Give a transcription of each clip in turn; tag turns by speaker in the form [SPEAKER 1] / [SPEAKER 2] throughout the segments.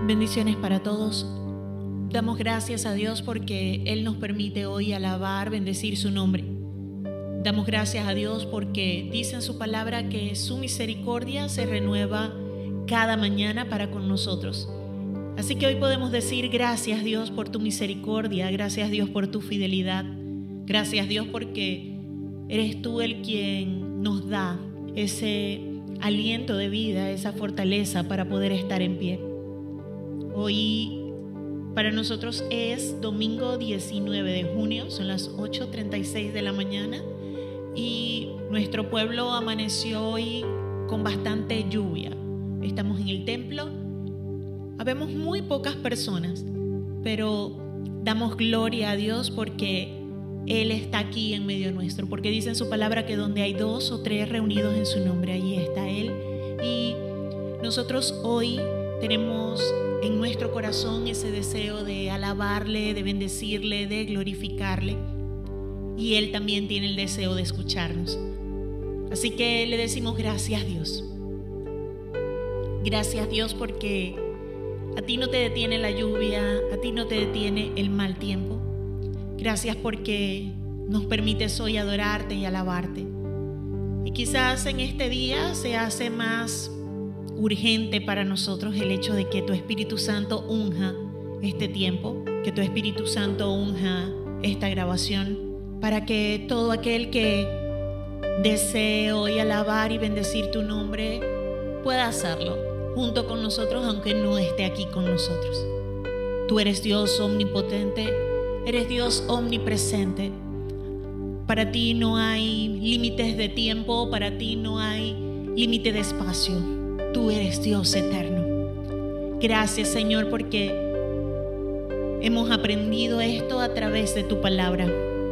[SPEAKER 1] Bendiciones para todos. Damos gracias a Dios porque Él nos permite hoy alabar, bendecir su nombre. Damos gracias a Dios porque dice en su palabra que su misericordia se renueva cada mañana para con nosotros. Así que hoy podemos decir gracias Dios por tu misericordia, gracias Dios por tu fidelidad, gracias Dios porque eres tú el quien nos da ese aliento de vida, esa fortaleza para poder estar en pie. Hoy para nosotros es domingo 19 de junio, son las 8:36 de la mañana y nuestro pueblo amaneció hoy con bastante lluvia. Estamos en el templo, habemos muy pocas personas, pero damos gloria a Dios porque Él está aquí en medio nuestro, porque dice en su palabra que donde hay 2 o 3 reunidos en su nombre, allí está Él. Y nosotros hoy tenemos en nuestro corazón ese deseo de alabarle, de bendecirle, de glorificarle. Y Él también tiene el deseo de escucharnos. Así que le decimos gracias Dios. Gracias Dios porque a ti no te detiene la lluvia, a ti no te detiene el mal tiempo. Gracias porque nos permites hoy adorarte y alabarte. Y quizás en este día se hace más urgente para nosotros el hecho de que tu Espíritu Santo unja este tiempo, que tu Espíritu Santo unja esta grabación, para que todo aquel que desee hoy alabar y bendecir tu nombre pueda hacerlo junto con nosotros, aunque no esté aquí con nosotros. Tú eres Dios omnipotente, eres Dios omnipresente. Para ti no hay límites de tiempo, para ti no hay límite de espacio. Tú eres Dios eterno. Gracias Señor porque hemos aprendido esto a través de tu palabra.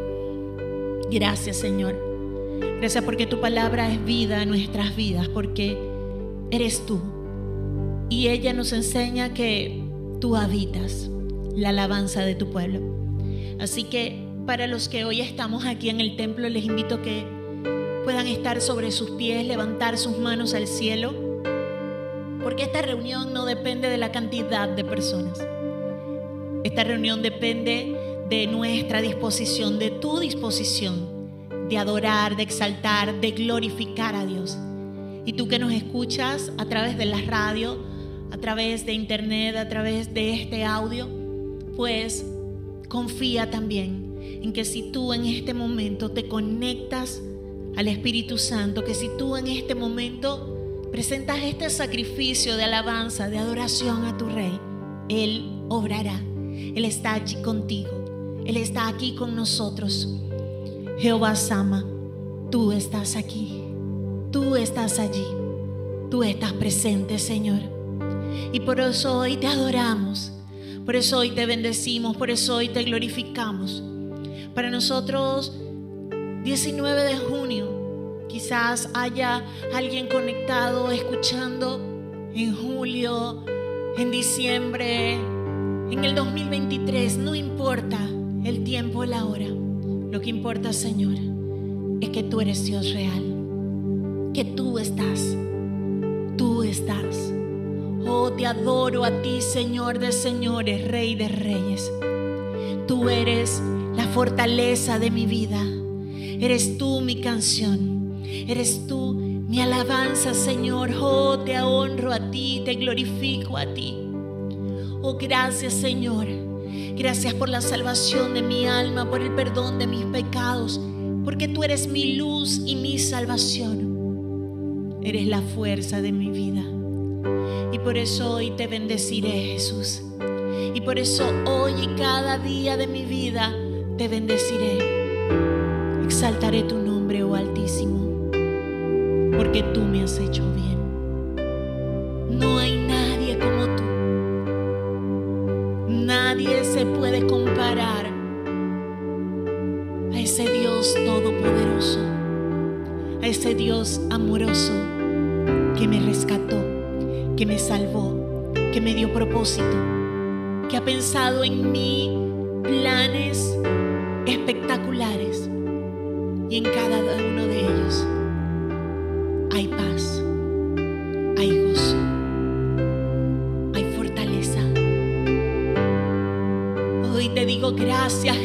[SPEAKER 1] Gracias Señor. Gracias porque tu palabra es vida en nuestras vidas, porque eres tú. Y ella nos enseña que tú habitas la alabanza de tu pueblo. Así que para los que hoy estamos aquí en el templo, les invito a que puedan estar sobre sus pies, levantar sus manos al cielo. Porque esta reunión no depende de la cantidad de personas. Esta reunión depende de nuestra disposición, de tu disposición, de adorar, de exaltar, de glorificar a Dios. Y tú que nos escuchas a través de la radio, a través de internet, a través de este audio, pues confía también en que si tú en este momento te conectas al Espíritu Santo, que si tú en este momento presentas este sacrificio de alabanza, de adoración a tu Rey, Él obrará. Él está allí contigo. Él está aquí con nosotros. Jehová Sama, tú estás aquí. Tú estás allí. Tú estás presente, Señor. Y por eso hoy te adoramos. Por eso hoy te bendecimos. Por eso hoy te glorificamos. Para nosotros, 19 de junio, quizás haya alguien conectado, escuchando en julio, en diciembre, en el 2023. No importa el tiempo o la hora. Lo que importa, Señor, es que tú eres Dios real. Que tú estás. Tú estás. Oh, te adoro a ti, Señor de señores, Rey de reyes. Tú eres la fortaleza de mi vida. Eres tú mi canción. Eres tú mi alabanza, Señor. Oh, te honro a ti, te glorifico a ti. Oh, gracias, Señor. Gracias por la salvación de mi alma, por el perdón de mis pecados, porque tú eres mi luz y mi salvación. Eres la fuerza de mi vida. Y por eso hoy te bendeciré, Jesús. Y por eso hoy y cada día de mi vida te bendeciré. Exaltaré tu nombre, oh Altísimo, porque tú me has hecho bien. No hay nadie como tú. Nadie se puede comparar a ese Dios todopoderoso, a ese Dios amoroso que me rescató, que me salvó, que me dio propósito, que ha pensado en mí planes espectaculares, y en cada uno de ellos hay paz, hay gozo, hay fortaleza,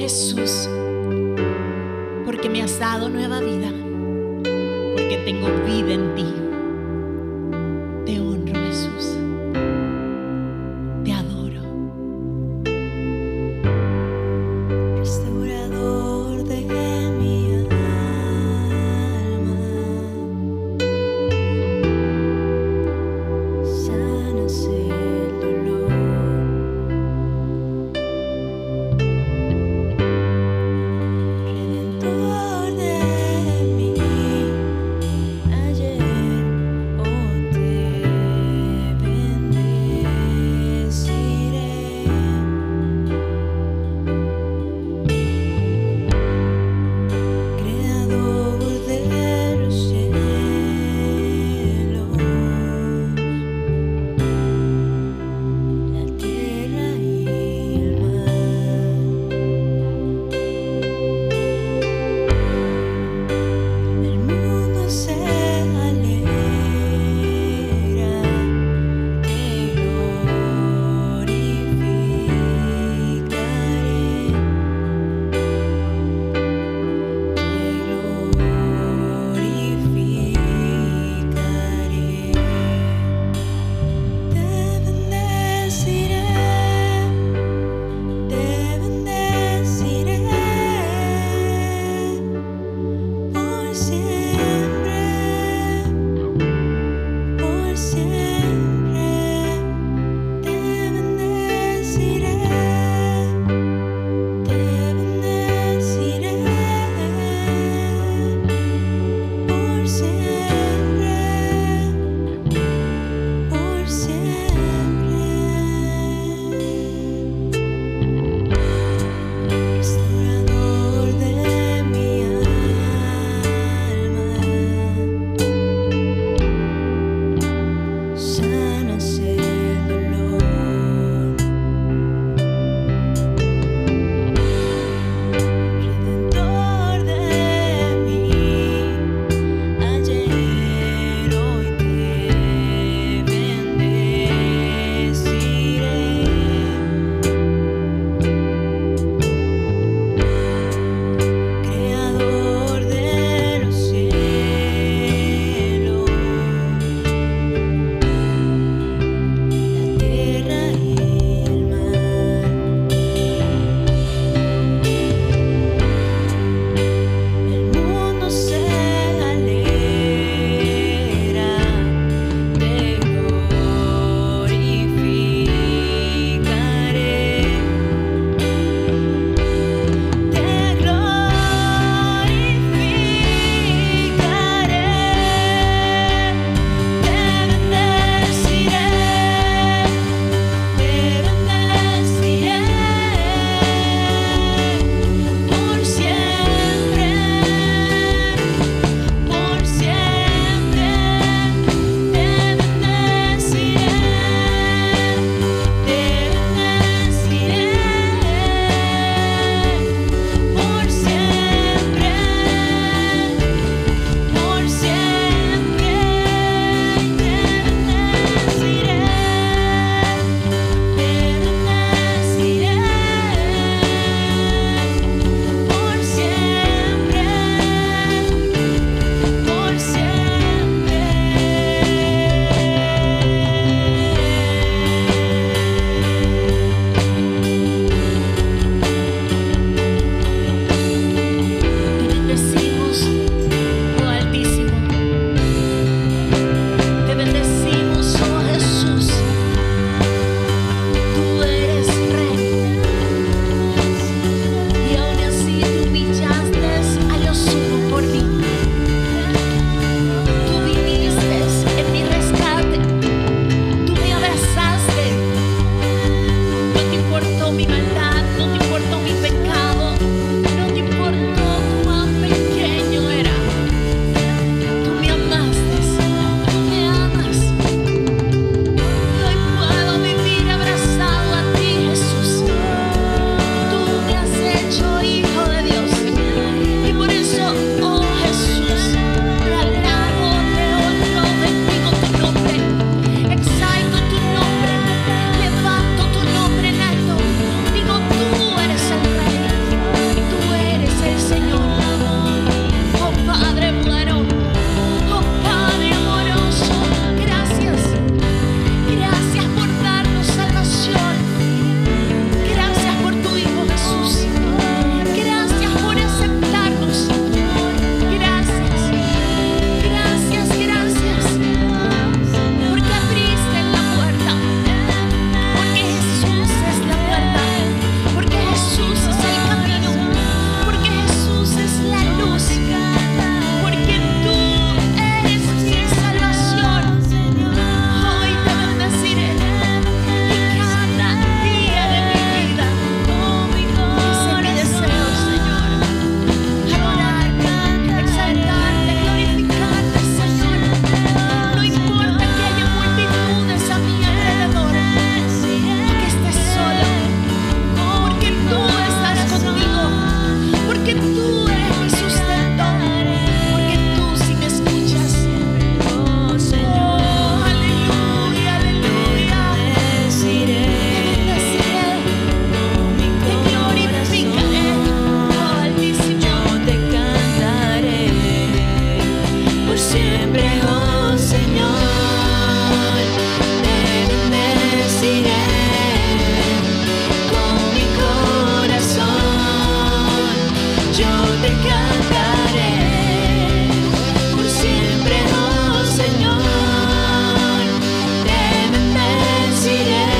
[SPEAKER 1] Jesús, porque me has dado nueva vida, porque tengo vida en ti. Te honro, Jesús. Te adoro.
[SPEAKER 2] Restaurador de mi alma, sanas el dolor, redentor de mí, ayer te cantaré por siempre, oh Señor. Te bendeciré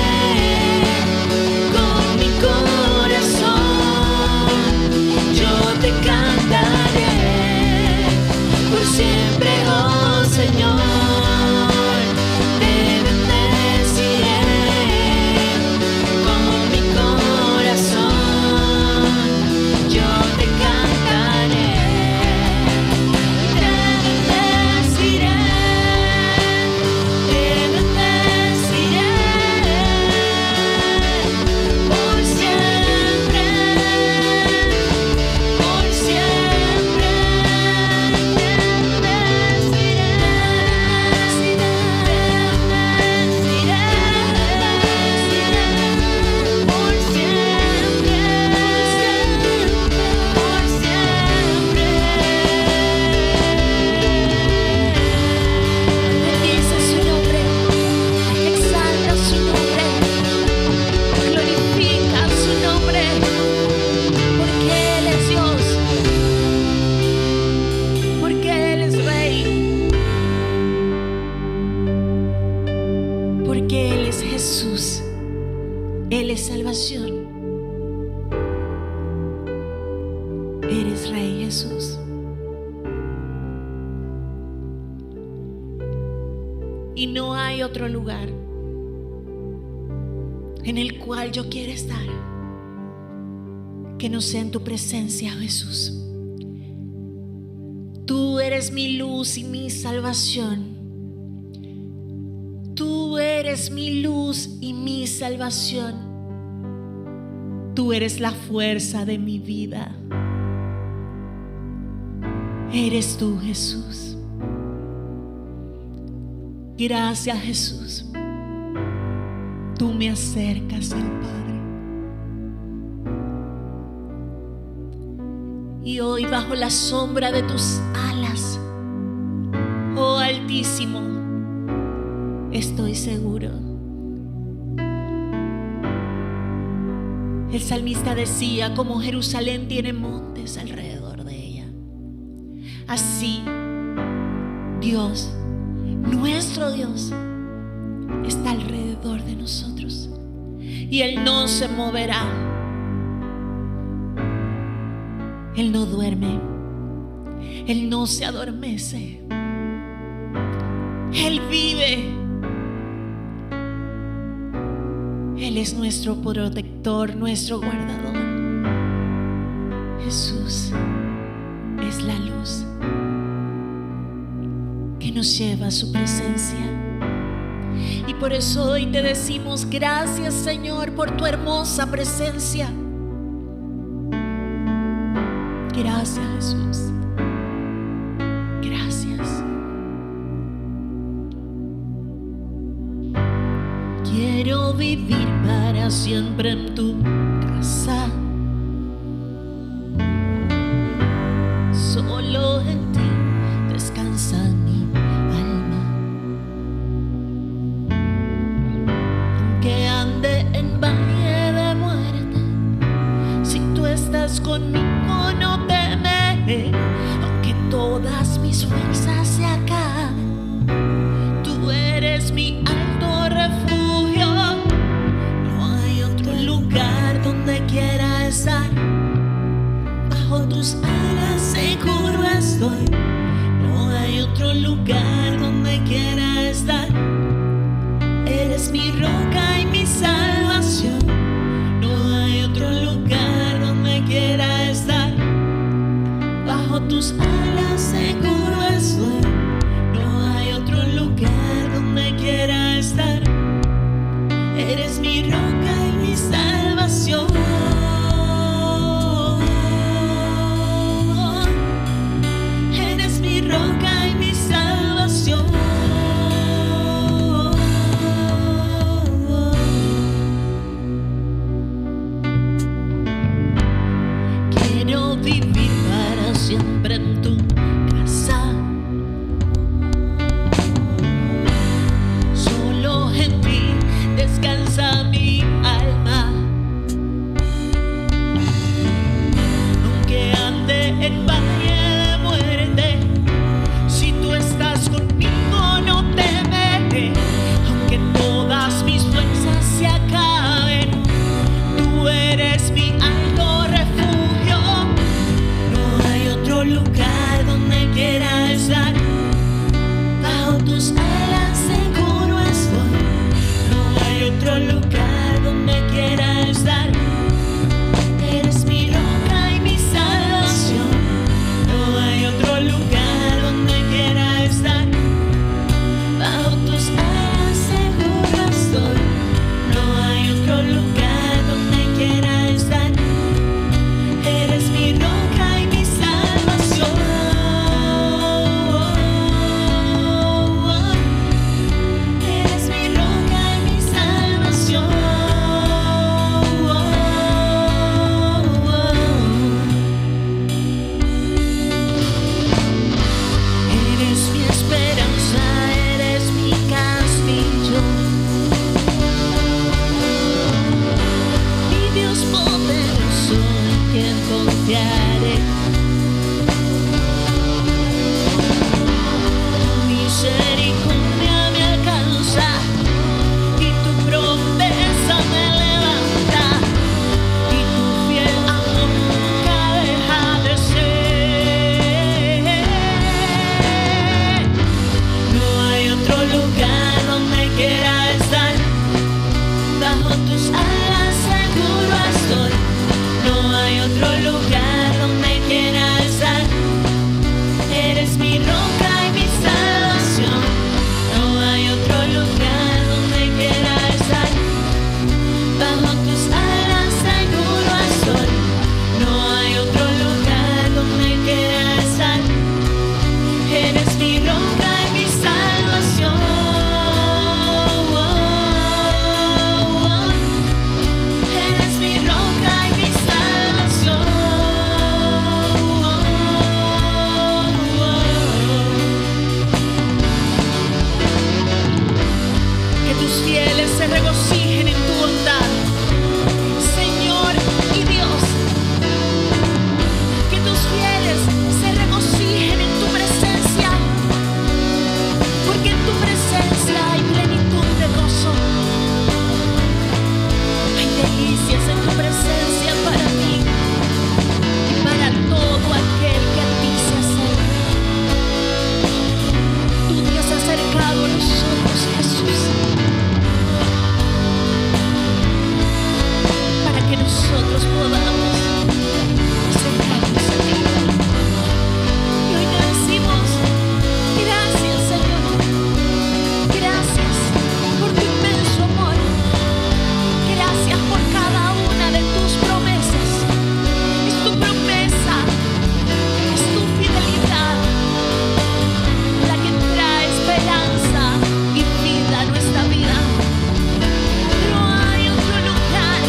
[SPEAKER 2] con mi corazón. Yo te cantaré por siempre, oh Señor. Te bendeciré con mi corazón. Yo te cantaré. Te bendeciré. Te bendeciré por siempre. Por siempre. Bendice su nombre, exalta su nombre, glorifica su nombre, porque Él es Dios, porque Él es Rey, porque Él es Jesús, Él es salvación. Eres Rey, Jesús. Y no hay otro lugar en el cual yo quiera estar que no sea en tu presencia, Jesús. Tú eres mi luz y mi salvación. Tú eres mi luz y mi salvación. Tú eres la fuerza de mi vida. Eres tú, Jesús. Gracias, Jesús. Tú me acercas al Padre. Y hoy, bajo la sombra de tus alas, oh Altísimo, estoy seguro. El salmista decía: como Jerusalén tiene montes alrededor de ella, así Dios, nuestro Dios, está alrededor de nosotros, y Él no se moverá. Él no duerme, Él no se adormece, Él vive. Él es nuestro protector, nuestro guardador. Jesús es la luz que nos lleva a su presencia. Y por eso hoy te decimos gracias, Señor, por tu hermosa presencia. Gracias, Jesús. Gracias. Quiero vivir para siempre en tu casa. Solo en ti descansa mi alma. Aunque ande en valle de muerte, si tú estás conmigo no temeré. Aunque todas mis fuerzas se acaben, tú eres mi alto refugio. No hay otro lugar donde quiera estar. Bajo tus alas seguro estoy. No hay otro lugar donde quiera estar. Eres mi roca y mi salvación. No hay otro lugar donde quiera estar. Bajo tus alas seguro estoy. No hay otro lugar donde quiera estar. Eres mi roca y mi salvación. Eres mi roca y mi salvación. Quiero vivir para siempre en tu casa. Eres mi roca y mi salvación. No hay otro lugar donde quiera estar. Bajo tus alas seguro estoy. No hay otro lugar donde quiera estar. Eres mi roca y mi salvación. Eres mi roca y mi salvación. Que tus fieles se regocijen en tu bondad, Señor y Dios. Que tus fieles se regocijen en tu presencia, porque en tu presencia hay plenitud de gozo. Hay delicias en tu presencia para mí y para todo aquel que a ti se acerca. Tú te has acercado a nosotros, Jesús, para que nosotros podamos acercarnos a ti. Y hoy te decimos gracias, Señor. Gracias por tu inmenso amor. Gracias por cada una de tus promesas. Es tu promesa, es tu fidelidad la que trae esperanza y vida a nuestra vida. No hay otro lugar,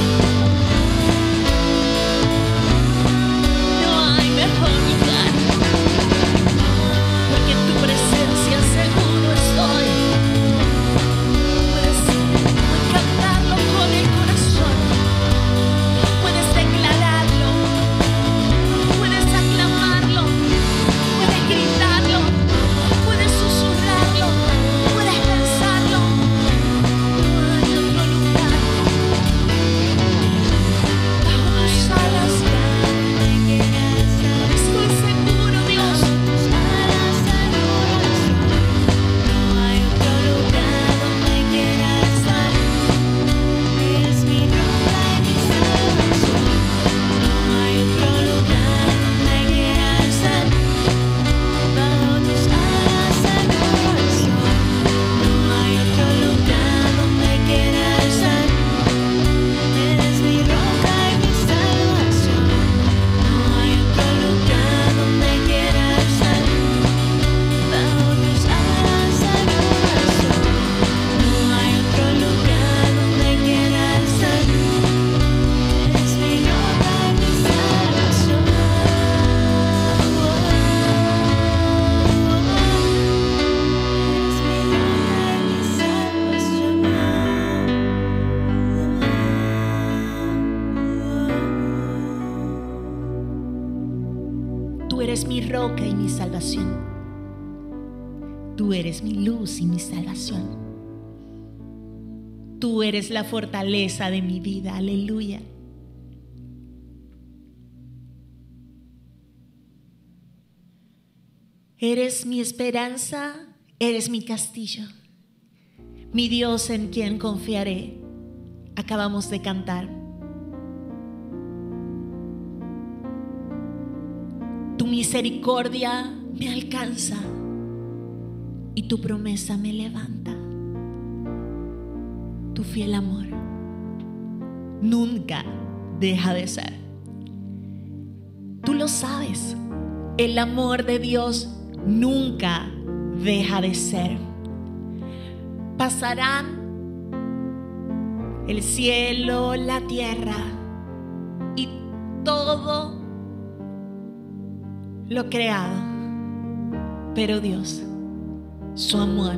[SPEAKER 2] no hay mejor lugar, porque en tu presencia seguro estoy. Puedes cantarlo con el corazón, puedes declararlo, puedes aclamarlo, puedes gritarlo, puedes susurrarlo, puedes pensarlo. No hay otro lugar. Bajo tus alas estoy seguro, Dios. No hay otro lugar donde quiera estar. Eres mi roca y mi salvación. No hay otro lugar donde quiera estar. Bajo tus alas seguro estoy. No hay otro lugar donde quiera estar. Eres mi roca y mi salvación. No hay otro lugar donde quiera estar. Bajo tus alas seguro estoy. No hay otro lugar donde quiera estar. Eres mi roca y mi salvación. Tú eres mi roca y mi salvación. Tú eres mi luz y mi salvación. Tú eres la fortaleza de mi vida. Aleluya. Eres mi esperanza, eres mi castillo, mi Dios en quien confiaré. Acabamos de cantar. Tu misericordia me alcanza y tu promesa me levanta. Tu fiel amor nunca deja de ser. Tú lo sabes, el amor de Dios nunca deja de ser. Pasarán el cielo, la tierra y todo lo creado, pero Dios, su amor,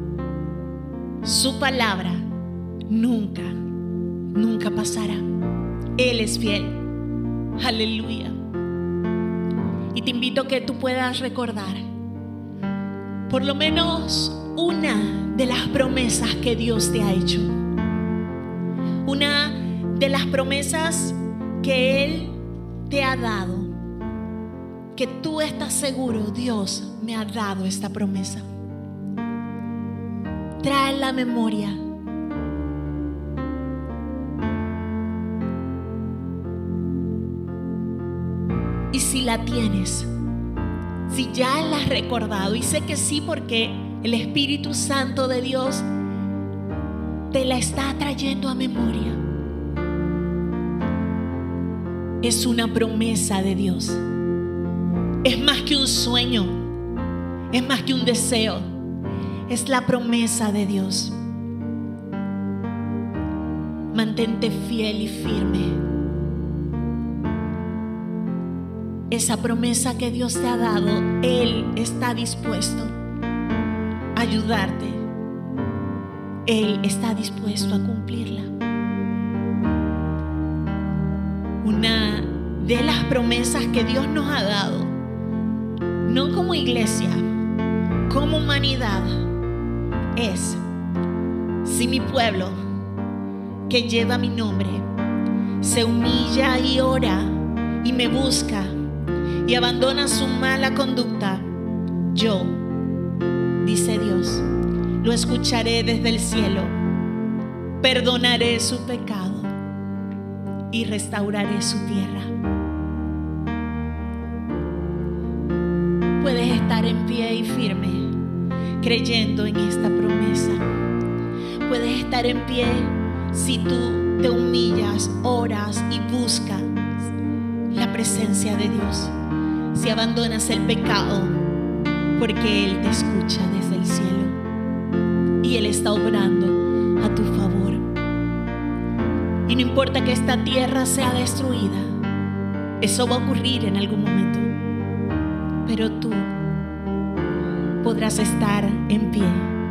[SPEAKER 2] su palabra nunca pasará. Él es fiel. Aleluya. Y te invito a que tú puedas recordar por lo menos una de las promesas que Dios te ha hecho. Una de las promesas que Él te ha dado, que tú estás seguro, Dios me ha dado esta promesa. Trae la memoria. Y si la tienes,
[SPEAKER 1] si ya la has recordado, y sé que sí, porque el Espíritu Santo de Dios te la está trayendo a memoria. Es una promesa de Dios. Es más que un sueño, es más que un deseo, es la promesa de Dios. Mantente fiel y firme. Esa promesa que Dios te ha dado, Él está dispuesto a ayudarte. Él está dispuesto a cumplirla. Una de las promesas que Dios nos ha dado, no como iglesia, como humanidad, es: si mi pueblo, que lleva mi nombre, se humilla y ora y me busca y abandona su mala conducta, yo, dice Dios, lo escucharé desde el cielo, perdonaré su pecado y restauraré su tierra. Puedes estar en pie y firme, creyendo en esta promesa. Puedes estar en pie si tú te humillas, oras y buscas la presencia de Dios. Si abandonas el pecado, porque Él te escucha desde el cielo y Él está obrando a tu favor. Y no importa que esta tierra sea destruida, eso va a ocurrir en algún momento, pero tú podrás estar en pie.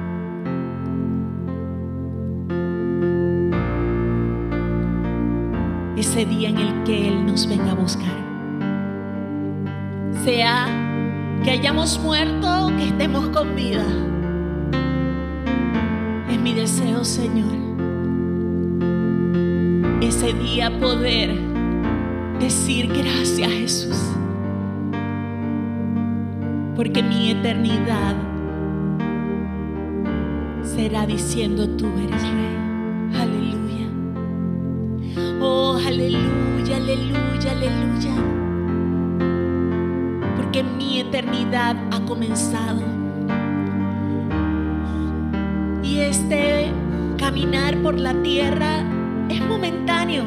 [SPEAKER 1] Ese día en el que Él nos venga a buscar, sea que hayamos muerto o que estemos con vida, es mi deseo, Señor, ese día poder decir gracias, Jesús, porque mi eternidad será diciendo: tú eres Rey. Aleluya. Oh, aleluya, aleluya, aleluya. Porque mi eternidad ha comenzado. Y este caminar por la tierra es momentáneo.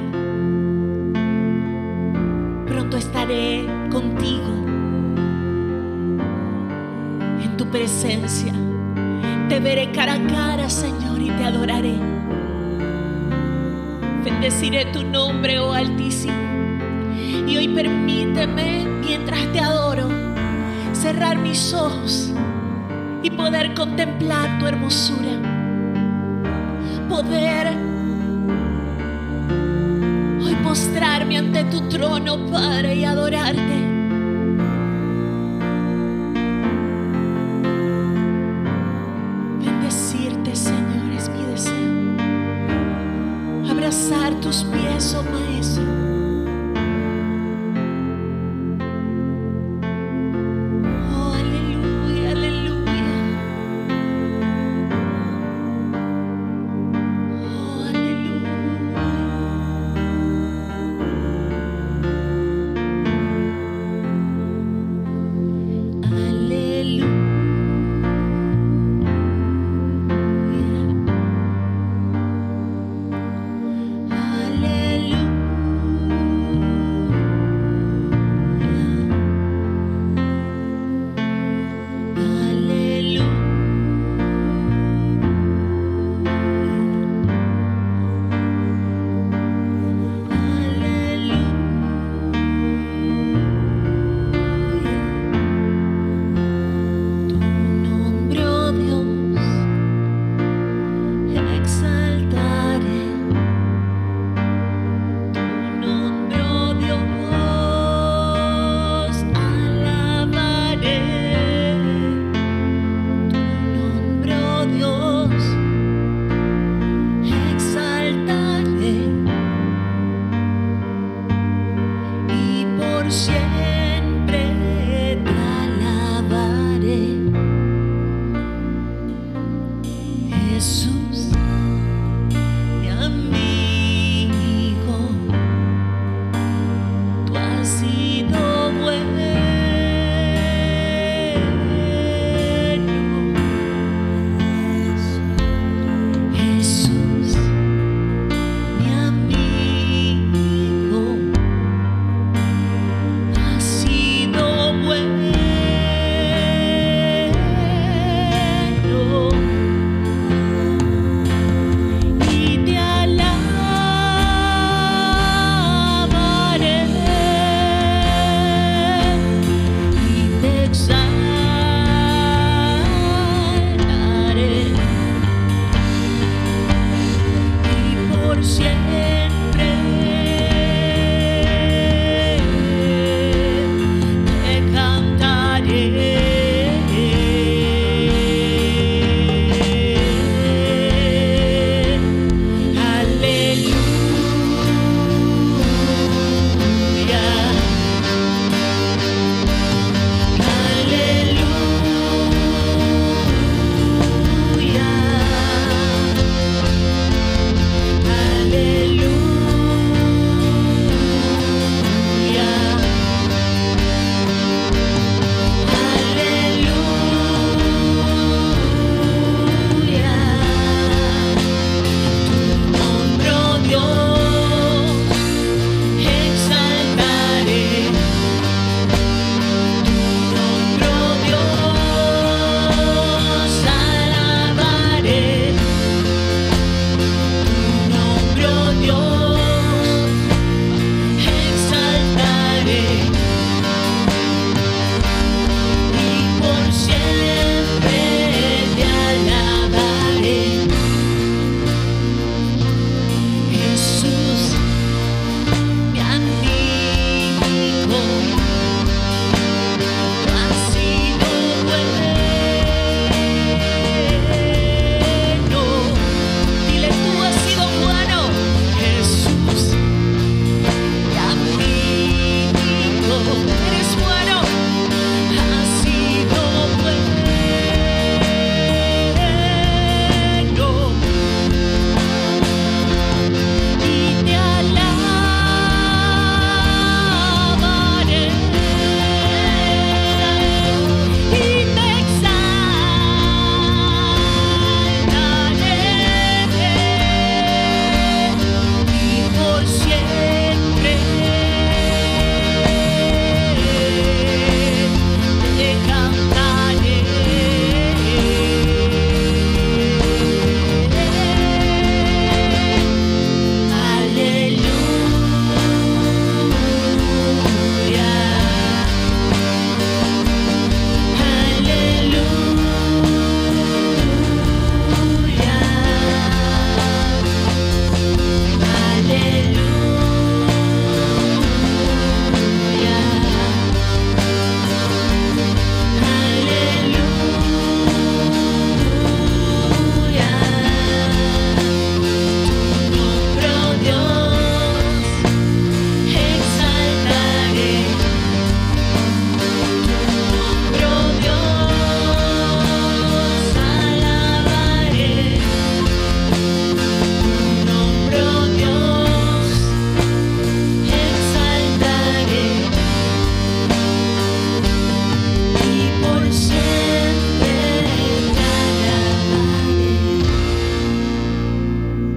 [SPEAKER 1] Pronto estaré contigo, en tu presencia. Te veré cara a cara, Señor, y te adoraré. Bendeciré tu nombre, oh Altísimo. Y hoy permíteme, mientras te adoro, cerrar mis ojos y poder contemplar tu hermosura. Poder hoy postrarme ante tu trono, Padre, y adorarte. Bendecirte, Señor, es mi deseo. Abrazar tus pies, oh Maestro. Oh, aleluya, aleluya. Oh, aleluya.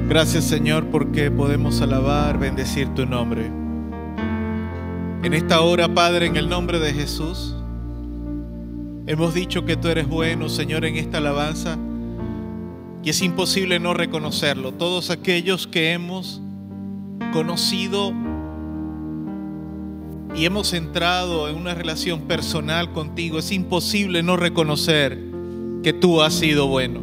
[SPEAKER 3] Gracias, Señor, porque podemos alabar, bendecir tu nombre. En esta hora, Padre, en el nombre de Jesús, hemos dicho que tú eres bueno, Señor, en esta alabanza, y es imposible no reconocerlo. Todos aquellos que hemos conocido y hemos entrado en una relación personal contigo, es imposible no reconocer que tú has sido bueno.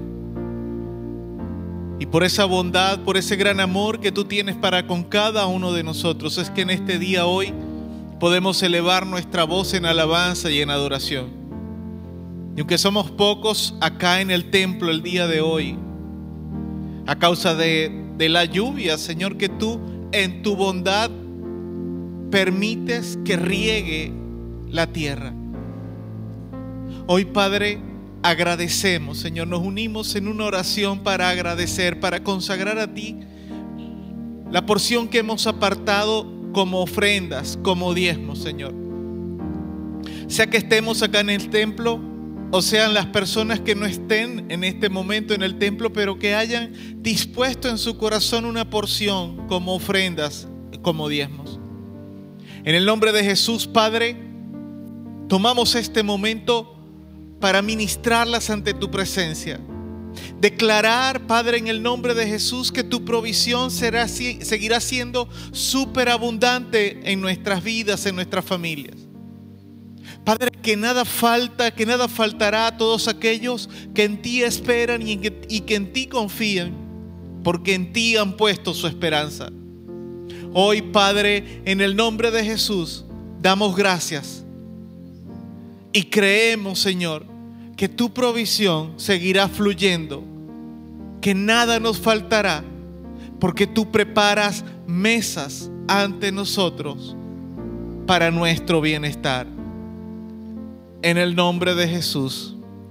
[SPEAKER 3] Y por esa bondad, por ese gran amor que tú tienes para con cada uno de nosotros, es que en este día hoy podemos elevar nuestra voz en alabanza y en adoración. Y aunque somos pocos acá en el templo el día de hoy, a causa de la lluvia, Señor, que tú en tu bondad permites que riegue la tierra. Hoy, Padre, agradecemos, Señor, nos unimos en una oración para agradecer, para consagrar a ti la porción que hemos apartado como ofrendas, como diezmos, Señor. Sea que estemos acá en el templo, o sean las personas que no estén en este momento en el templo, pero que hayan dispuesto en su corazón una porción como ofrendas, como diezmos. En el nombre de Jesús, Padre, tomamos este momento para ministrarlas ante tu presencia. Declarar, Padre, en el nombre de Jesús, que tu provisión seguirá siendo superabundante en nuestras vidas, en nuestras familias. Padre, que nada falta, que nada faltará a todos aquellos que en ti esperan y que en ti confían, porque en ti han puesto su esperanza. Hoy, Padre, en el nombre de Jesús, damos gracias y creemos, Señor, que tu provisión seguirá fluyendo, que nada nos faltará, porque tú preparas mesas ante nosotros para nuestro bienestar. En el nombre de Jesús.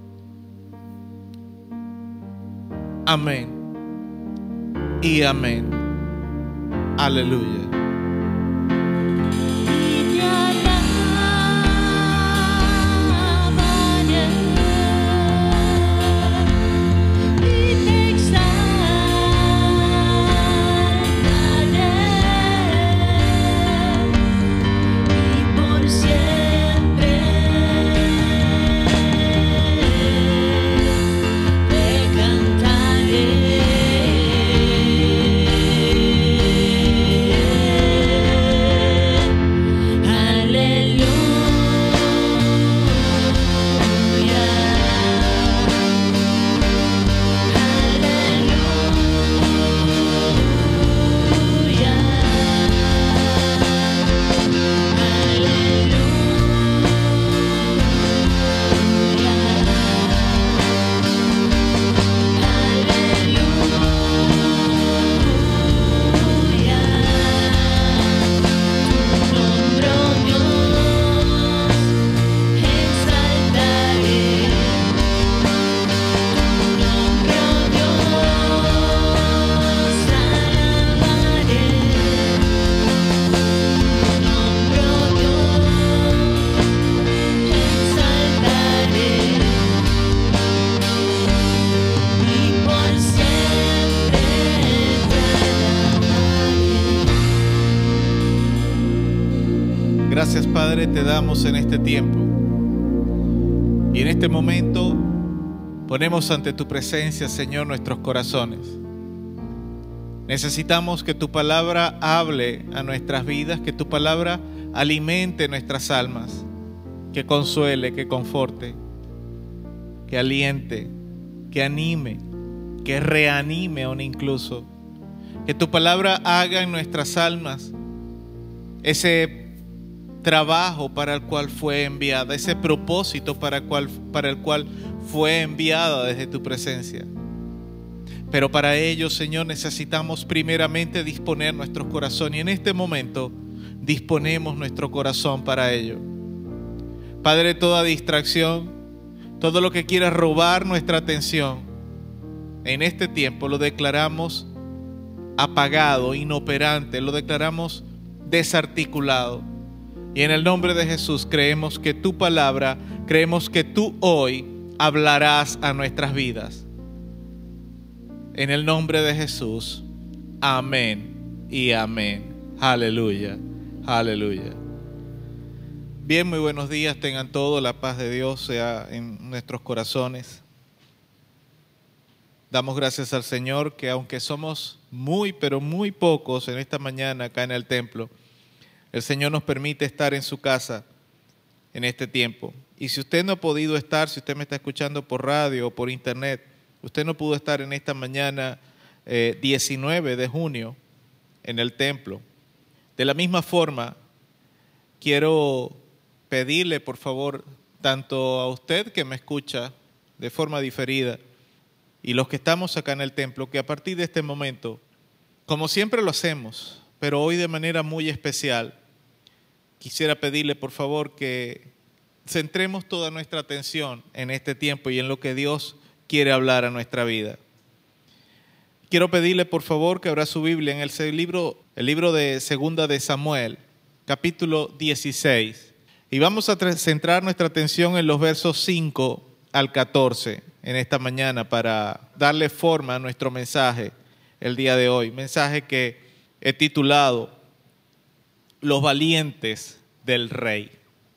[SPEAKER 3] Amén y amén. Aleluya. Gracias, Padre, te damos en este tiempo. Y en este momento ponemos ante tu presencia, Señor, nuestros corazones. Necesitamos que tu palabra hable a nuestras vidas, que tu palabra alimente nuestras almas, que consuele, que conforte, que aliente, que anime, que reanime aún incluso. Que tu palabra haga en nuestras almas ese trabajo para el cual fue enviada, ese propósito para el cual fue enviada desde tu presencia. Pero para ello, Señor, necesitamos primeramente disponer nuestros corazones, y en este momento disponemos nuestro corazón para ello. Padre, toda distracción, todo lo que quiera robar nuestra atención, en este tiempo lo declaramos apagado, inoperante, lo declaramos desarticulado. Y en el nombre de Jesús creemos que tu palabra, creemos que tú hoy hablarás a nuestras vidas. En el nombre de Jesús. Amén y amén. Aleluya, aleluya. Bien, muy buenos días, tengan todos, la paz de Dios sea en nuestros corazones. Damos gracias al Señor que aunque somos muy, pero muy pocos en esta mañana acá en el templo, el Señor nos permite estar en su casa en este tiempo. Y si usted no ha podido estar, si usted me está escuchando por radio o por internet, usted no pudo estar en esta mañana 19 de junio en el templo. De la misma forma, quiero pedirle, por favor, tanto a usted que me escucha de forma diferida y los que estamos acá en el templo, que a partir de este momento, como siempre lo hacemos, pero hoy de manera muy especial, quisiera pedirle, por favor, que centremos toda nuestra atención en este tiempo y en lo que Dios quiere hablar a nuestra vida. Quiero pedirle, por favor, que abra su Biblia en el libro de Segunda de Samuel, capítulo 16. Y vamos a centrar nuestra atención en los versos 5 al 14 en esta mañana para darle forma a nuestro mensaje el día de hoy. Mensaje que he titulado Los valientes del rey.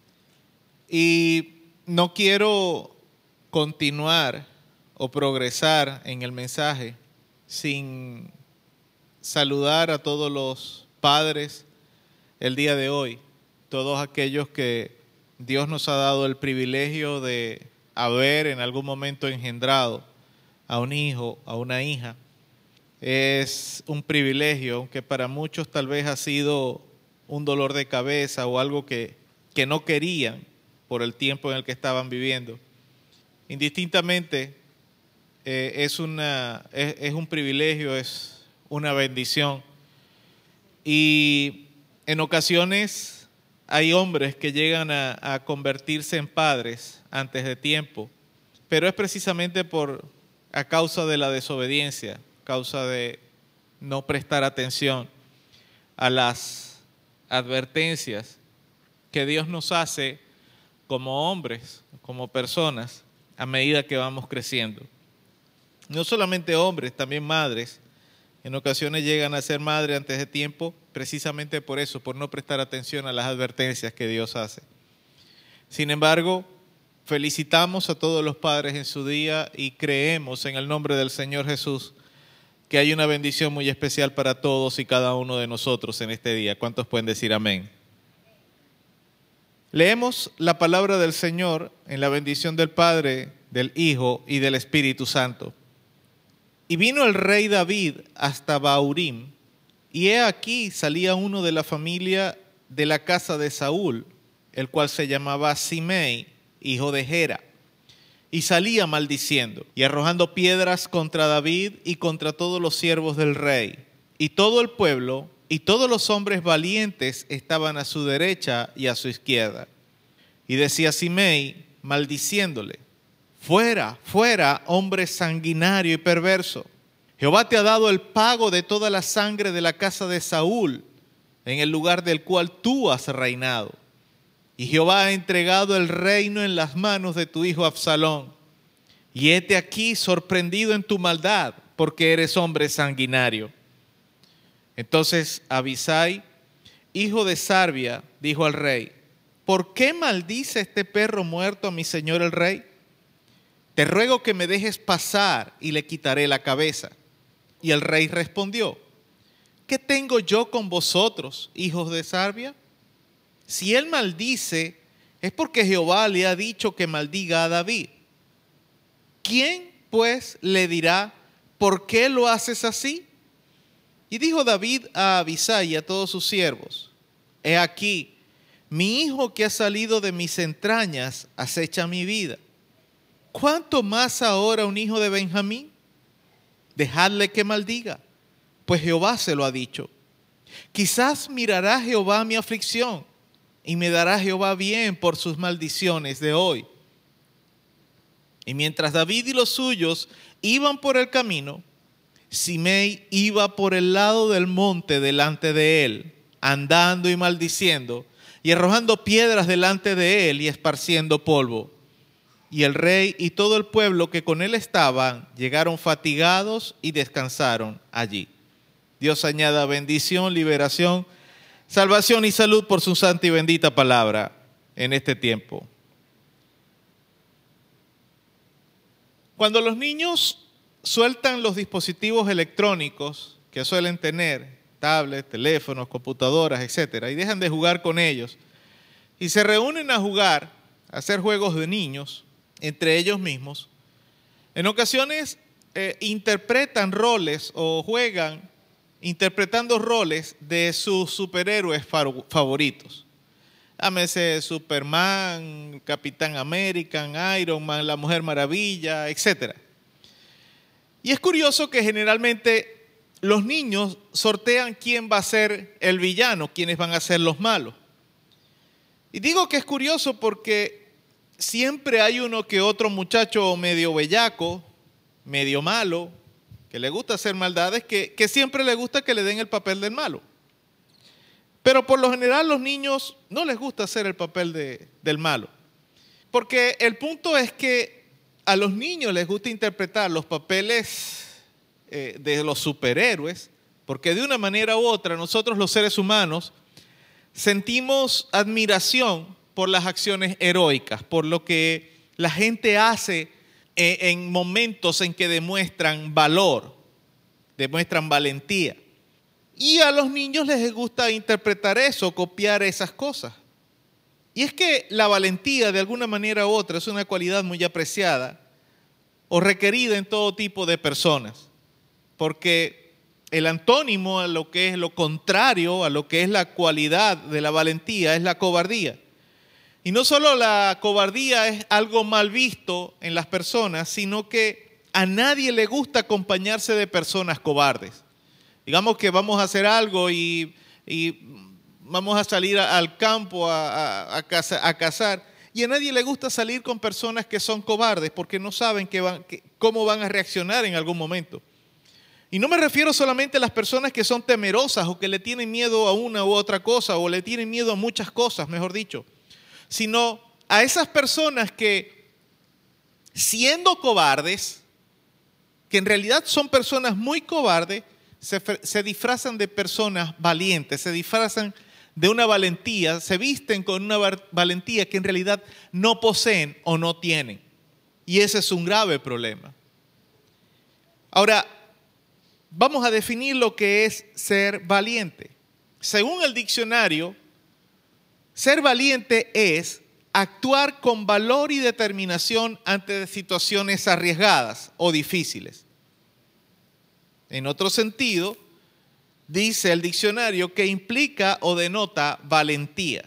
[SPEAKER 3] Y no quiero continuar o progresar en el mensaje sin saludar a todos los padres el día de hoy, todos aquellos que Dios nos ha dado el privilegio de haber en algún momento engendrado a un hijo, a una hija. Es un privilegio, aunque para muchos tal vez ha sido un dolor de cabeza o algo que no querían por el tiempo en el que estaban viviendo. Indistintamente, es un privilegio, es una bendición. Y en ocasiones hay hombres que llegan a convertirse en padres antes de tiempo, pero es precisamente a causa de la desobediencia, a causa de no prestar atención a las advertencias que Dios nos hace como hombres, como personas, a medida que vamos creciendo. No solamente hombres, también madres. En ocasiones llegan a ser madres antes de tiempo, precisamente por eso, por no prestar atención a las advertencias que Dios hace. Sin embargo, felicitamos a todos los padres en su día y creemos en el nombre del Señor Jesús que hay una bendición muy especial para todos y cada uno de nosotros en este día. ¿Cuántos pueden decir amén? Leemos la palabra del Señor en la bendición del Padre, del Hijo y del Espíritu Santo. Y vino el rey David hasta Bahurim, y he aquí salía uno de la familia de la casa de Saúl, el cual se llamaba Simei, hijo de Gera, y salía maldiciendo y arrojando piedras contra David y contra todos los siervos del rey. Y todo el pueblo y todos los hombres valientes estaban a su derecha y a su izquierda. Y decía Simei, maldiciéndole: fuera, fuera, hombre sanguinario y perverso. Jehová te ha dado el pago de toda la sangre de la casa de Saúl, en el lugar del cual tú has reinado. Y Jehová ha entregado el reino en las manos de tu hijo Absalón. Y hete aquí sorprendido en tu maldad, porque eres hombre sanguinario. Entonces Abisai, hijo de Sarbia, dijo al rey: ¿por qué maldice este perro muerto a mi señor el rey? Te ruego que me dejes pasar y le quitaré la cabeza. Y el rey respondió: ¿qué tengo yo con vosotros, hijos de Sarbia? Si él maldice, es porque Jehová le ha dicho que maldiga a David. ¿Quién, pues, le dirá: ¿por qué lo haces así? Y dijo David a Abisai y a todos sus siervos: he aquí, mi hijo que ha salido de mis entrañas acecha mi vida. ¿Cuánto más ahora un hijo de Benjamín? Dejadle que maldiga, pues Jehová se lo ha dicho. Quizás mirará Jehová mi aflicción y me dará Jehová bien por sus maldiciones de hoy. Y mientras David y los suyos iban por el camino, Simei iba por el lado del monte delante de él, andando y maldiciendo, y arrojando piedras delante de él y esparciendo polvo. Y el rey y todo el pueblo que con él estaban llegaron fatigados y descansaron allí. Dios añada bendición, liberación, salvación y salud por su santa y bendita palabra en este tiempo. Cuando los niños sueltan los dispositivos electrónicos que suelen tener, tablets, teléfonos, computadoras, etcétera, y dejan de jugar con ellos, y se reúnen a jugar, a hacer juegos de niños entre ellos mismos, en ocasiones interpretan roles o juegan interpretando roles de sus superhéroes favoritos. Llámese Superman, Capitán América, Iron Man, la Mujer Maravilla, etc. Y es curioso que generalmente los niños sortean quién va a ser el villano, quiénes van a ser los malos. Y digo que es curioso porque siempre hay uno que otro muchacho medio bellaco, medio malo, que le gusta hacer maldades, que siempre le gusta que le den el papel del malo. Pero por lo general los niños no les gusta hacer el papel del malo. Porque el punto es que a los niños les gusta interpretar los papeles de los superhéroes, porque de una manera u otra nosotros los seres humanos sentimos admiración por las acciones heroicas, por lo que la gente hace en momentos en que demuestran valor, demuestran valentía. Y a los niños les gusta interpretar eso, copiar esas cosas. Y es que la valentía, de alguna manera u otra, es una cualidad muy apreciada o requerida en todo tipo de personas. Porque el antónimo a lo que es lo contrario, a lo que es la cualidad de la valentía, es la cobardía. Y no solo la cobardía es algo mal visto en las personas, sino que a nadie le gusta acompañarse de personas cobardes. Digamos que vamos a hacer algo y vamos a salir al campo a cazar. Y a nadie le gusta salir con personas que son cobardes porque no saben cómo van a reaccionar en algún momento. Y no me refiero solamente a las personas que son temerosas o que le tienen miedo a una u otra cosa o le tienen miedo a muchas cosas, mejor dicho, sino a esas personas que, siendo cobardes, que en realidad son personas muy cobardes, se disfrazan de personas valientes, se disfrazan de una valentía, se visten con una valentía que en realidad no poseen o no tienen. Y ese es un grave problema. Ahora, vamos a definir lo que es ser valiente. Según el diccionario, ser valiente es actuar con valor y determinación ante situaciones arriesgadas o difíciles. En otro sentido, dice el diccionario que implica o denota valentía.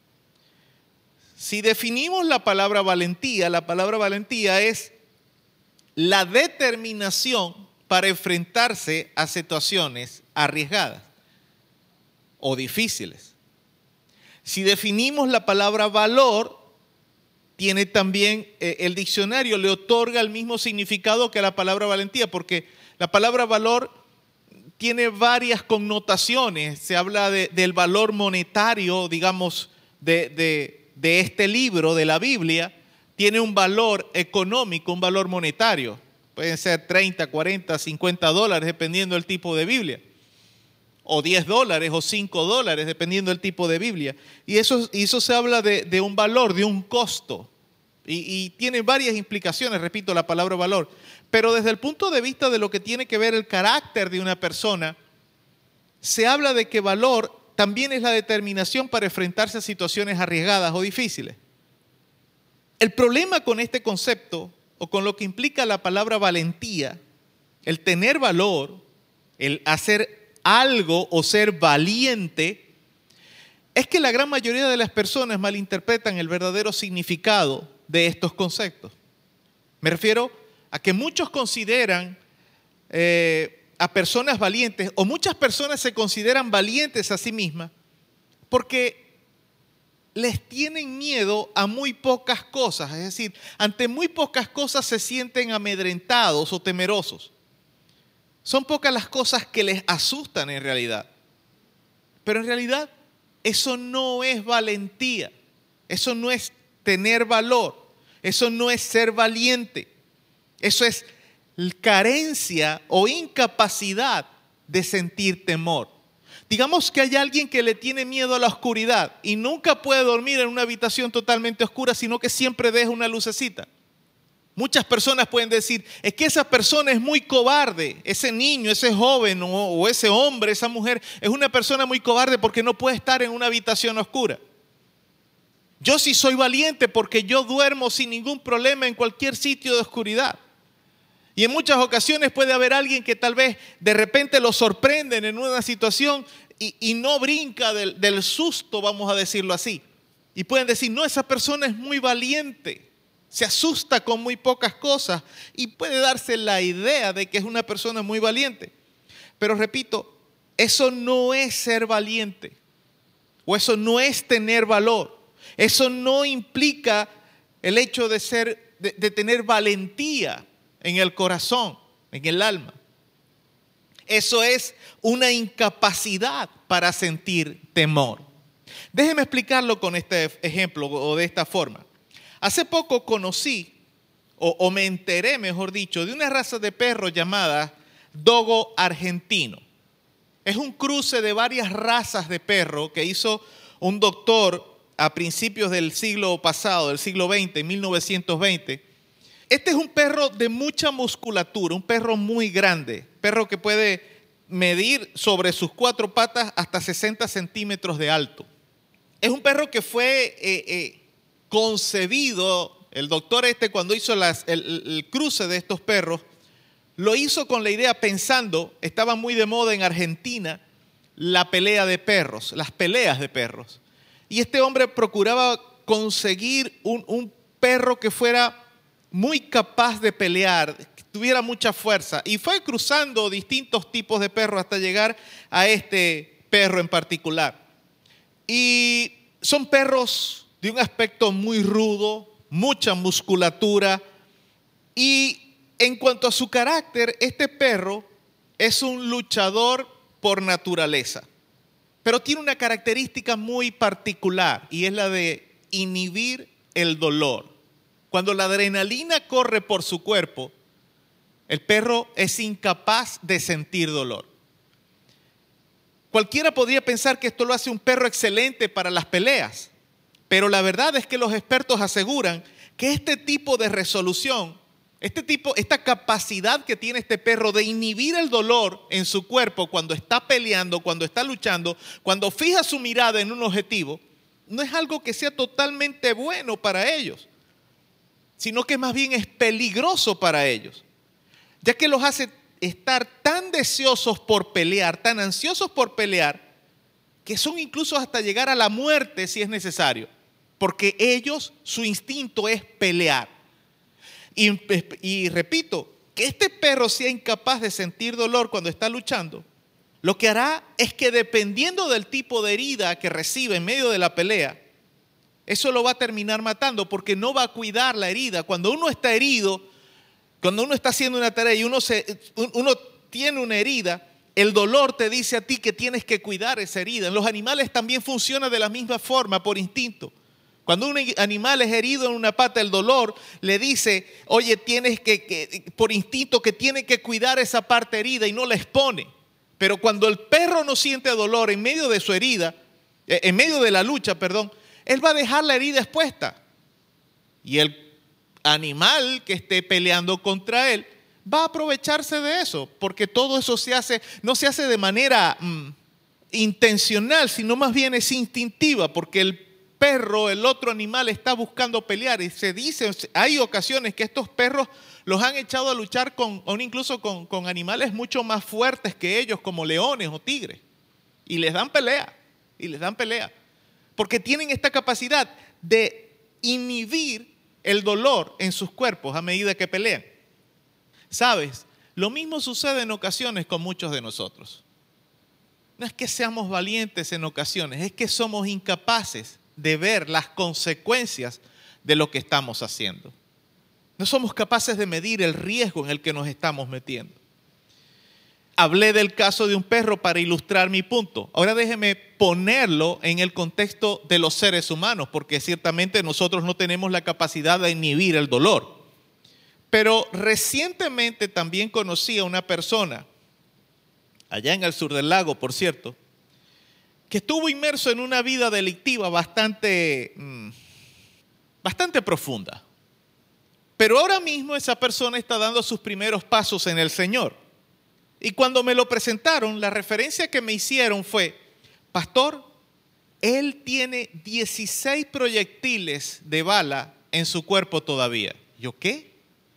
[SPEAKER 3] Si definimos la palabra valentía es la determinación para enfrentarse a situaciones arriesgadas o difíciles. Si definimos la palabra valor, tiene también, el diccionario le otorga el mismo significado que a la palabra valentía, porque la palabra valor tiene varias connotaciones. Se habla del valor monetario, digamos, de este libro, de la Biblia. Tiene un valor económico, un valor monetario. Pueden ser 30, 40, 50 dólares, dependiendo del tipo de Biblia. O 10 dólares o 5 dólares, dependiendo del tipo de Biblia. Y eso se habla de un valor, de un costo. Y tiene varias implicaciones, repito, la palabra valor. Pero desde el punto de vista de lo que tiene que ver el carácter de una persona, se habla de que valor también es la determinación para enfrentarse a situaciones arriesgadas o difíciles. El problema con este concepto, o con lo que implica la palabra valentía, el tener valor, el hacer algo o ser valiente, es que la gran mayoría de las personas malinterpretan el verdadero significado de estos conceptos. Me refiero a que muchos consideran a personas valientes, o muchas personas se consideran valientes a sí mismas, porque les tienen miedo a muy pocas cosas, es decir, ante muy pocas cosas se sienten amedrentados o temerosos. Son pocas las cosas que les asustan en realidad. Pero en realidad eso no es valentía, eso no es tener valor, eso no es ser valiente, eso es carencia o incapacidad de sentir temor. Digamos que hay alguien que le tiene miedo a la oscuridad y nunca puede dormir en una habitación totalmente oscura, sino que siempre deja una lucecita. Muchas personas pueden decir, es que esa persona es muy cobarde, ese niño, ese joven o ese hombre, esa mujer, es una persona muy cobarde porque no puede estar en una habitación oscura. Yo sí soy valiente porque yo duermo sin ningún problema en cualquier sitio de oscuridad. Y en muchas ocasiones puede haber alguien que tal vez de repente lo sorprenden en una situación y no brinca del susto, vamos a decirlo así. Y pueden decir, no, esa persona es muy valiente, se asusta con muy pocas cosas y puede darse la idea de que es una persona muy valiente. Pero repito, eso no es ser valiente o eso no es tener valor. Eso no implica el hecho de tener valentía en el corazón, en el alma. Eso es una incapacidad para sentir temor. Déjeme explicarlo con este ejemplo o de esta forma. Hace poco conocí, o me enteré, mejor dicho, de una raza de perro llamada Dogo argentino. Es un cruce de varias razas de perro que hizo un doctor a principios del siglo pasado, del siglo XX, en 1920. Este es un perro de mucha musculatura, un perro muy grande, perro que puede medir sobre sus 4 patas hasta 60 centímetros de alto. Es un perro que fue concebido, el doctor cuando hizo el cruce de estos perros, lo hizo con la idea pensando, estaba muy de moda en Argentina, la pelea de perros, las peleas de perros. Y este hombre procuraba conseguir un perro que fuera muy capaz de pelear, que tuviera mucha fuerza. Y fue cruzando distintos tipos de perros hasta llegar a este perro en particular. Y son perros de un aspecto muy rudo, mucha musculatura. Y en cuanto a su carácter, este perro es un luchador por naturaleza. Pero tiene una característica muy particular y es la de inhibir el dolor. Cuando la adrenalina corre por su cuerpo, el perro es incapaz de sentir dolor. Cualquiera podría pensar que esto lo hace un perro excelente para las peleas, pero la verdad es que los expertos aseguran que este tipo de resolución, esta capacidad que tiene este perro de inhibir el dolor en su cuerpo cuando está peleando, cuando está luchando, cuando fija su mirada en un objetivo, no es algo que sea totalmente bueno para ellos, sino que más bien es peligroso para ellos, ya que los hace estar tan deseosos por pelear, tan ansiosos por pelear, que son incluso hasta llegar a la muerte si es necesario, porque ellos, su instinto es pelear. Y repito, que este perro sea incapaz de sentir dolor cuando está luchando, lo que hará es que dependiendo del tipo de herida que recibe en medio de la pelea, eso lo va a terminar matando porque no va a cuidar la herida. Cuando uno está herido, cuando uno está haciendo una tarea y uno tiene una herida, el dolor te dice a ti que tienes que cuidar esa herida. En los animales también funciona de la misma forma, por instinto. Cuando un animal es herido en una pata, el dolor le dice, oye, tienes por instinto que tiene que cuidar esa parte herida y no la expone. Pero cuando el perro no siente dolor en medio de su herida, en medio de la lucha, él va a dejar la herida expuesta. Y el animal que esté peleando contra él va a aprovecharse de eso, porque todo eso no se hace de manera intencional, sino más bien es instintiva, porque el perro, el otro animal está buscando pelear. Y se dice, hay ocasiones que estos perros los han echado a luchar incluso con animales mucho más fuertes que ellos, como leones o tigres, y les dan pelea, porque tienen esta capacidad de inhibir el dolor en sus cuerpos a medida que pelean. ¿Sabes? Lo mismo sucede en ocasiones con muchos de nosotros. No es que seamos valientes en ocasiones, es que somos incapaces de ver las consecuencias de lo que estamos haciendo. No somos capaces de medir el riesgo en el que nos estamos metiendo. Hablé del caso de un perro para ilustrar mi punto. Ahora déjeme ponerlo en el contexto de los seres humanos, porque ciertamente nosotros no tenemos la capacidad de inhibir el dolor. Pero recientemente también conocí a una persona allá en el sur del lago, por cierto, que estuvo inmerso en una vida delictiva bastante profunda. Pero ahora mismo esa persona está dando sus primeros pasos en el Señor. Y cuando me lo presentaron, la referencia que me hicieron fue: pastor, él tiene 16 proyectiles de bala en su cuerpo todavía. ¿Yo qué?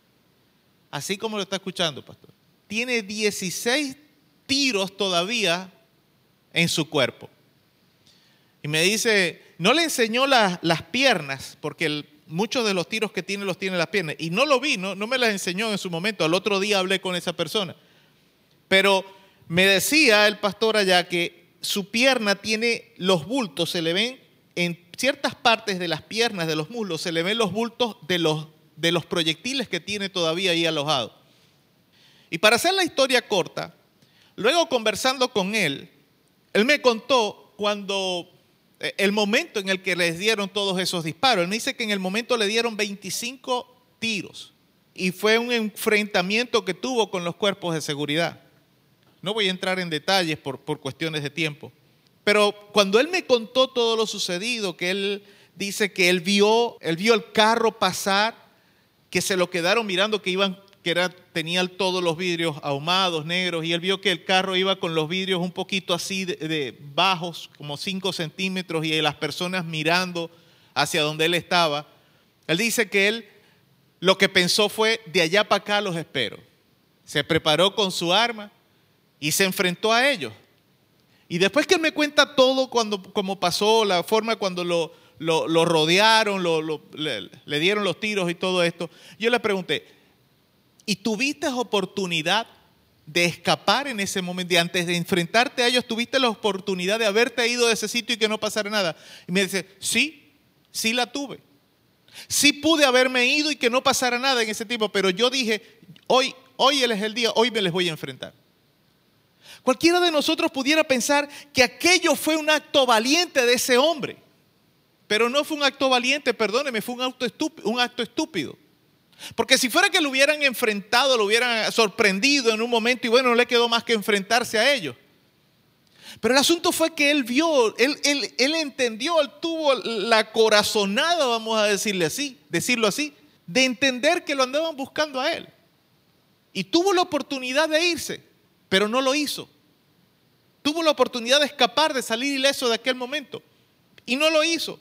[SPEAKER 3] Así como lo está escuchando, pastor. Tiene 16 tiros todavía en su cuerpo. Y me dice, no le enseñó las piernas, porque muchos de los tiros que tiene los tiene en las piernas. Y no lo vi, no me las enseñó en su momento. Al otro día hablé con esa persona. Pero me decía el pastor allá que su pierna tiene los bultos, se le ven en ciertas partes de las piernas, de los muslos, se le ven los bultos de los proyectiles que tiene todavía ahí alojados. Y para hacer la historia corta, luego conversando con él me contó el momento en el que les dieron todos esos disparos. Él me dice que en el momento le dieron 25 tiros y fue un enfrentamiento que tuvo con los cuerpos de seguridad. No voy a entrar en detalles por cuestiones de tiempo, pero cuando él me contó todo lo sucedido, que él dice que él vio el carro pasar, que se lo quedaron mirando, tenía todos los vidrios ahumados, negros, y él vio que el carro iba con los vidrios un poquito así de bajos, como 5 centímetros, y las personas mirando hacia donde él estaba. Él dice que él lo que pensó fue: de allá para acá los espero. Se preparó con su arma y se enfrentó a ellos. Y después que él me cuenta todo como pasó, la forma cuando lo rodearon, le dieron los tiros y todo esto, yo le pregunté: ¿y tuviste oportunidad de escapar en ese momento? Antes de enfrentarte a ellos, ¿tuviste la oportunidad de haberte ido de ese sitio y que no pasara nada? Y me dice: sí la tuve. Sí pude haberme ido y que no pasara nada en ese tiempo, pero yo dije, hoy es el día, hoy me les voy a enfrentar. Cualquiera de nosotros pudiera pensar que aquello fue un acto valiente de ese hombre, pero no fue un acto valiente, perdóneme, fue un acto estúpido. Porque si fuera que lo hubieran enfrentado, lo hubieran sorprendido en un momento y bueno, no le quedó más que enfrentarse a ellos. Pero el asunto fue que él vio, él entendió, él tuvo la corazonada, vamos a decirlo así, de entender que lo andaban buscando a él. Y tuvo la oportunidad de irse, pero no lo hizo. Tuvo la oportunidad de escapar, de salir ileso de aquel momento, y no lo hizo.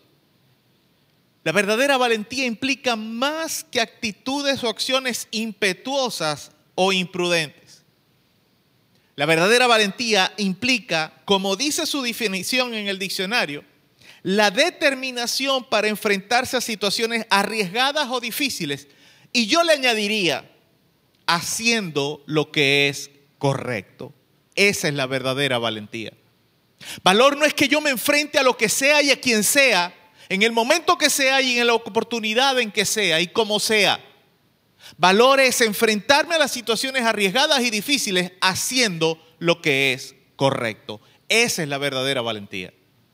[SPEAKER 3] La verdadera valentía implica más que actitudes o acciones impetuosas o imprudentes. La verdadera valentía implica, como dice su definición en el diccionario, la determinación para enfrentarse a situaciones arriesgadas o difíciles. Y yo le añadiría, haciendo lo que es correcto. Esa es la verdadera valentía. Valor no es que yo me enfrente a lo que sea y a quien sea, en el momento que sea y en la oportunidad en que sea y como sea. Valor es enfrentarme a las situaciones arriesgadas y difíciles haciendo lo que es correcto. Esa es la verdadera valentía.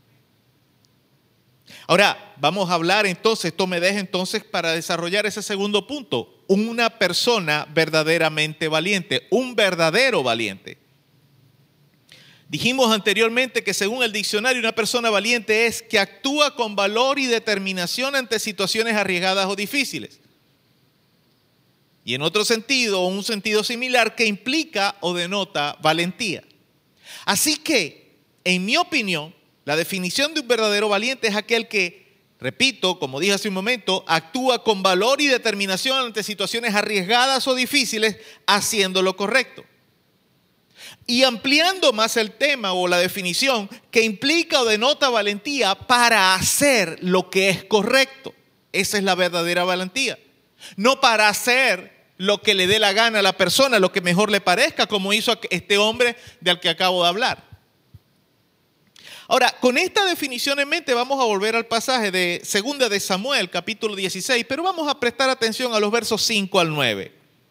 [SPEAKER 3] Ahora, vamos a hablar entonces, esto me deja entonces para desarrollar ese segundo punto. Una persona verdaderamente valiente, un verdadero valiente. Dijimos anteriormente que según el diccionario, una persona valiente es que actúa con valor y determinación ante situaciones arriesgadas o difíciles. Y en otro sentido, o un sentido similar, que implica o denota valentía. Así que, en mi opinión, la definición de un verdadero valiente es aquel que, repito, como dije hace un momento, actúa con valor y determinación ante situaciones arriesgadas o difíciles, haciendo lo correcto. Y ampliando más el tema o la definición, que implica o denota valentía para hacer lo que es correcto. Esa es la verdadera valentía. No para hacer lo que le dé la gana a la persona, lo que mejor le parezca, como hizo este hombre del que acabo de hablar. Ahora, con esta definición en mente vamos a volver al pasaje de 2 de Samuel, capítulo 16, pero vamos a prestar atención a los versos 5 al 9.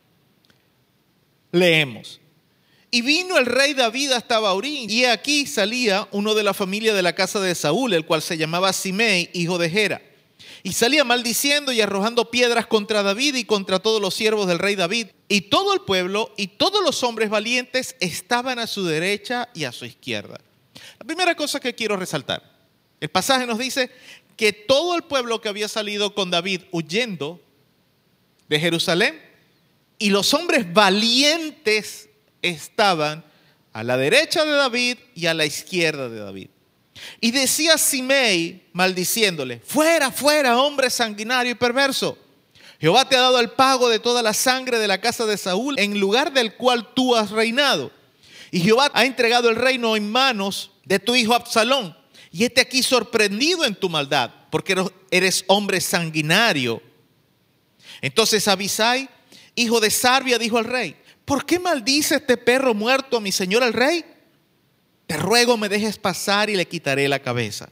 [SPEAKER 3] Leemos. Y vino el rey David hasta Bahurín, y aquí salía uno de la familia de la casa de Saúl, el cual se llamaba Simei, hijo de Gera. Y salía maldiciendo y arrojando piedras contra David y contra todos los siervos del rey David. Y todo el pueblo y todos los hombres valientes estaban a su derecha y a su izquierda. La primera cosa que quiero resaltar, el pasaje nos dice que todo el pueblo que había salido con David huyendo de Jerusalén y los hombres valientes estaban a la derecha de David y a la izquierda de David. Y decía Simei maldiciéndole: fuera, fuera, hombre sanguinario y perverso. Jehová te ha dado el pago de toda la sangre de la casa de Saúl, en lugar del cual tú has reinado. Y Jehová ha entregado el reino en manos de tu hijo Absalón. Y hete aquí sorprendido en tu maldad, porque eres hombre sanguinario. Entonces Abisai, hijo de Sarbia, dijo al rey: ¿por qué maldice este perro muerto a mi señor el rey? Te ruego me dejes pasar y le quitaré la cabeza.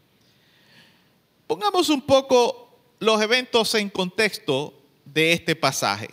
[SPEAKER 3] Pongamos un poco los eventos en contexto de este pasaje.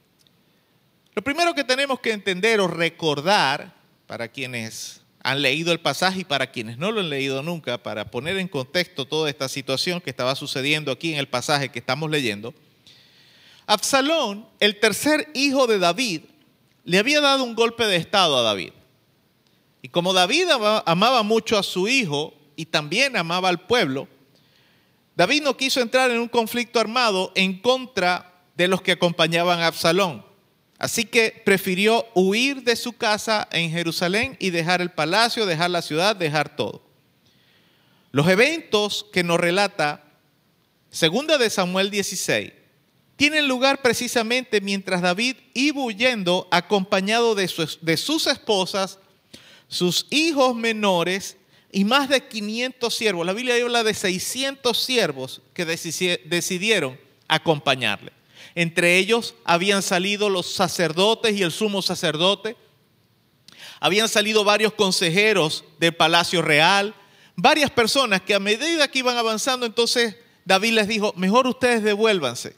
[SPEAKER 3] Lo primero que tenemos que entender o recordar, para quienes han leído el pasaje y para quienes no lo han leído nunca, para poner en contexto toda esta situación que estaba sucediendo aquí en el pasaje que estamos leyendo, Absalón, el tercer hijo de David, le había dado un golpe de estado a David. Y como David amaba mucho a su hijo y también amaba al pueblo, David no quiso entrar en un conflicto armado en contra de los que acompañaban a Absalón. Así que prefirió huir de su casa en Jerusalén y dejar el palacio, dejar la ciudad, dejar todo. Los eventos que nos relata 2 de Samuel 16 tienen lugar precisamente mientras David iba huyendo acompañado de sus esposas, sus hijos menores y más de 500 siervos. La Biblia habla de 600 siervos que decidieron acompañarle. Entre ellos habían salido los sacerdotes y el sumo sacerdote. Habían salido varios consejeros del palacio real. Varias personas que a medida que iban avanzando, entonces David les dijo: mejor ustedes devuélvanse.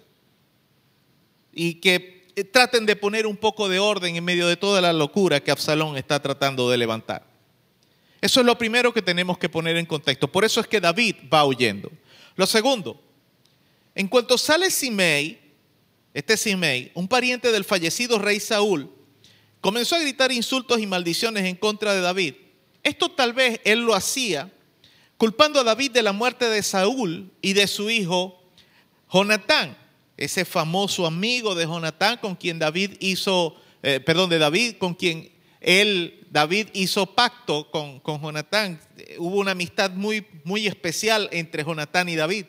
[SPEAKER 3] Y que traten de poner un poco de orden en medio de toda la locura que Absalón está tratando de levantar. Eso es lo primero que tenemos que poner en contexto. Por eso es que David va huyendo. Lo segundo, en cuanto sale Simei, un pariente del fallecido rey Saúl, comenzó a gritar insultos y maldiciones en contra de David. Esto tal vez él lo hacía culpando a David de la muerte de Saúl y de su hijo Jonatán, ese famoso amigo de Jonatán con quien David hizo pacto con Jonatán. Hubo una amistad muy, muy especial entre Jonatán y David.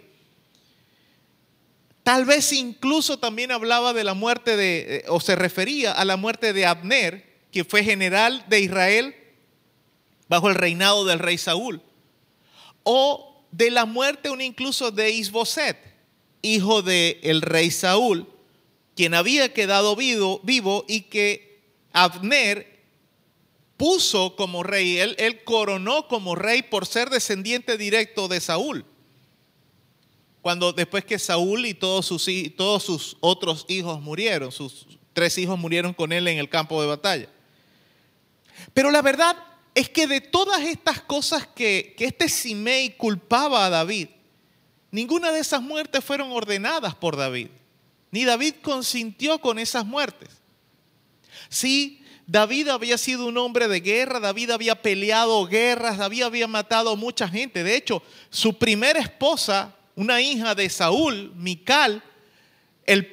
[SPEAKER 3] Tal vez incluso también hablaba de la muerte o se refería a la muerte de Abner, que fue general de Israel bajo el reinado del rey Saúl. O de la muerte incluso de Isboset, hijo del rey Saúl, quien había quedado vivo y que Abner puso como rey. Él coronó como rey por ser descendiente directo de Saúl. Después que Saúl y todos sus otros hijos murieron, sus 3 hijos murieron con él en el campo de batalla. Pero la verdad es que de todas estas cosas que este Simei culpaba a David, ninguna de esas muertes fueron ordenadas por David, ni David consintió con esas muertes. Sí, David había sido un hombre de guerra, David había peleado guerras, David había matado a mucha gente. De hecho, su primera esposa, una hija de Saúl, Mical, el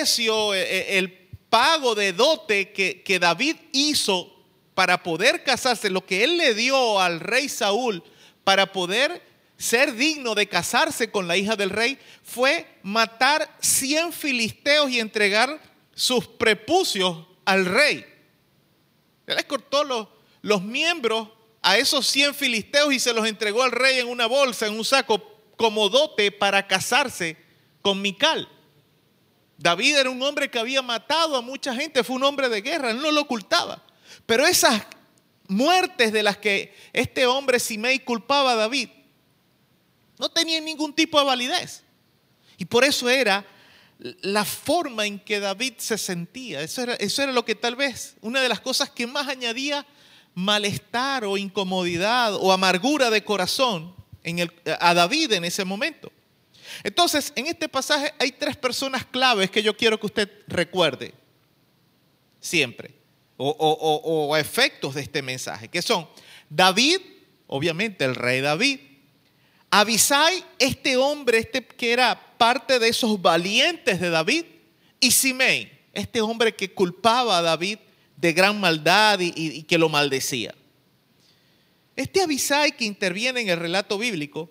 [SPEAKER 3] pago de dote que David hizo para poder casarse, lo que él le dio al rey Saúl para poder ser digno de casarse con la hija del rey, fue matar 100 filisteos y entregar sus prepucios al rey. Él les cortó los miembros a esos 100 filisteos y se los entregó al rey en una bolsa, en un saco, como dote para casarse con Mical. David era un hombre que había matado a mucha gente, fue un hombre de guerra, él no lo ocultaba. Pero esas muertes de las que este hombre Simei culpaba a David no tenían ningún tipo de validez. Y por eso era la forma en que David se sentía. Eso era lo que tal vez una de las cosas que más añadía malestar o incomodidad o amargura de corazón a David en ese momento. Entonces, en este pasaje hay 3 personas claves que yo quiero que usted recuerde siempre, o efectos de este mensaje, que son David, obviamente el rey David, Abisai, este hombre, que era parte de esos valientes de David, y Simei, este hombre que culpaba a David de gran maldad y que lo maldecía. Este Abisai que interviene en el relato bíblico,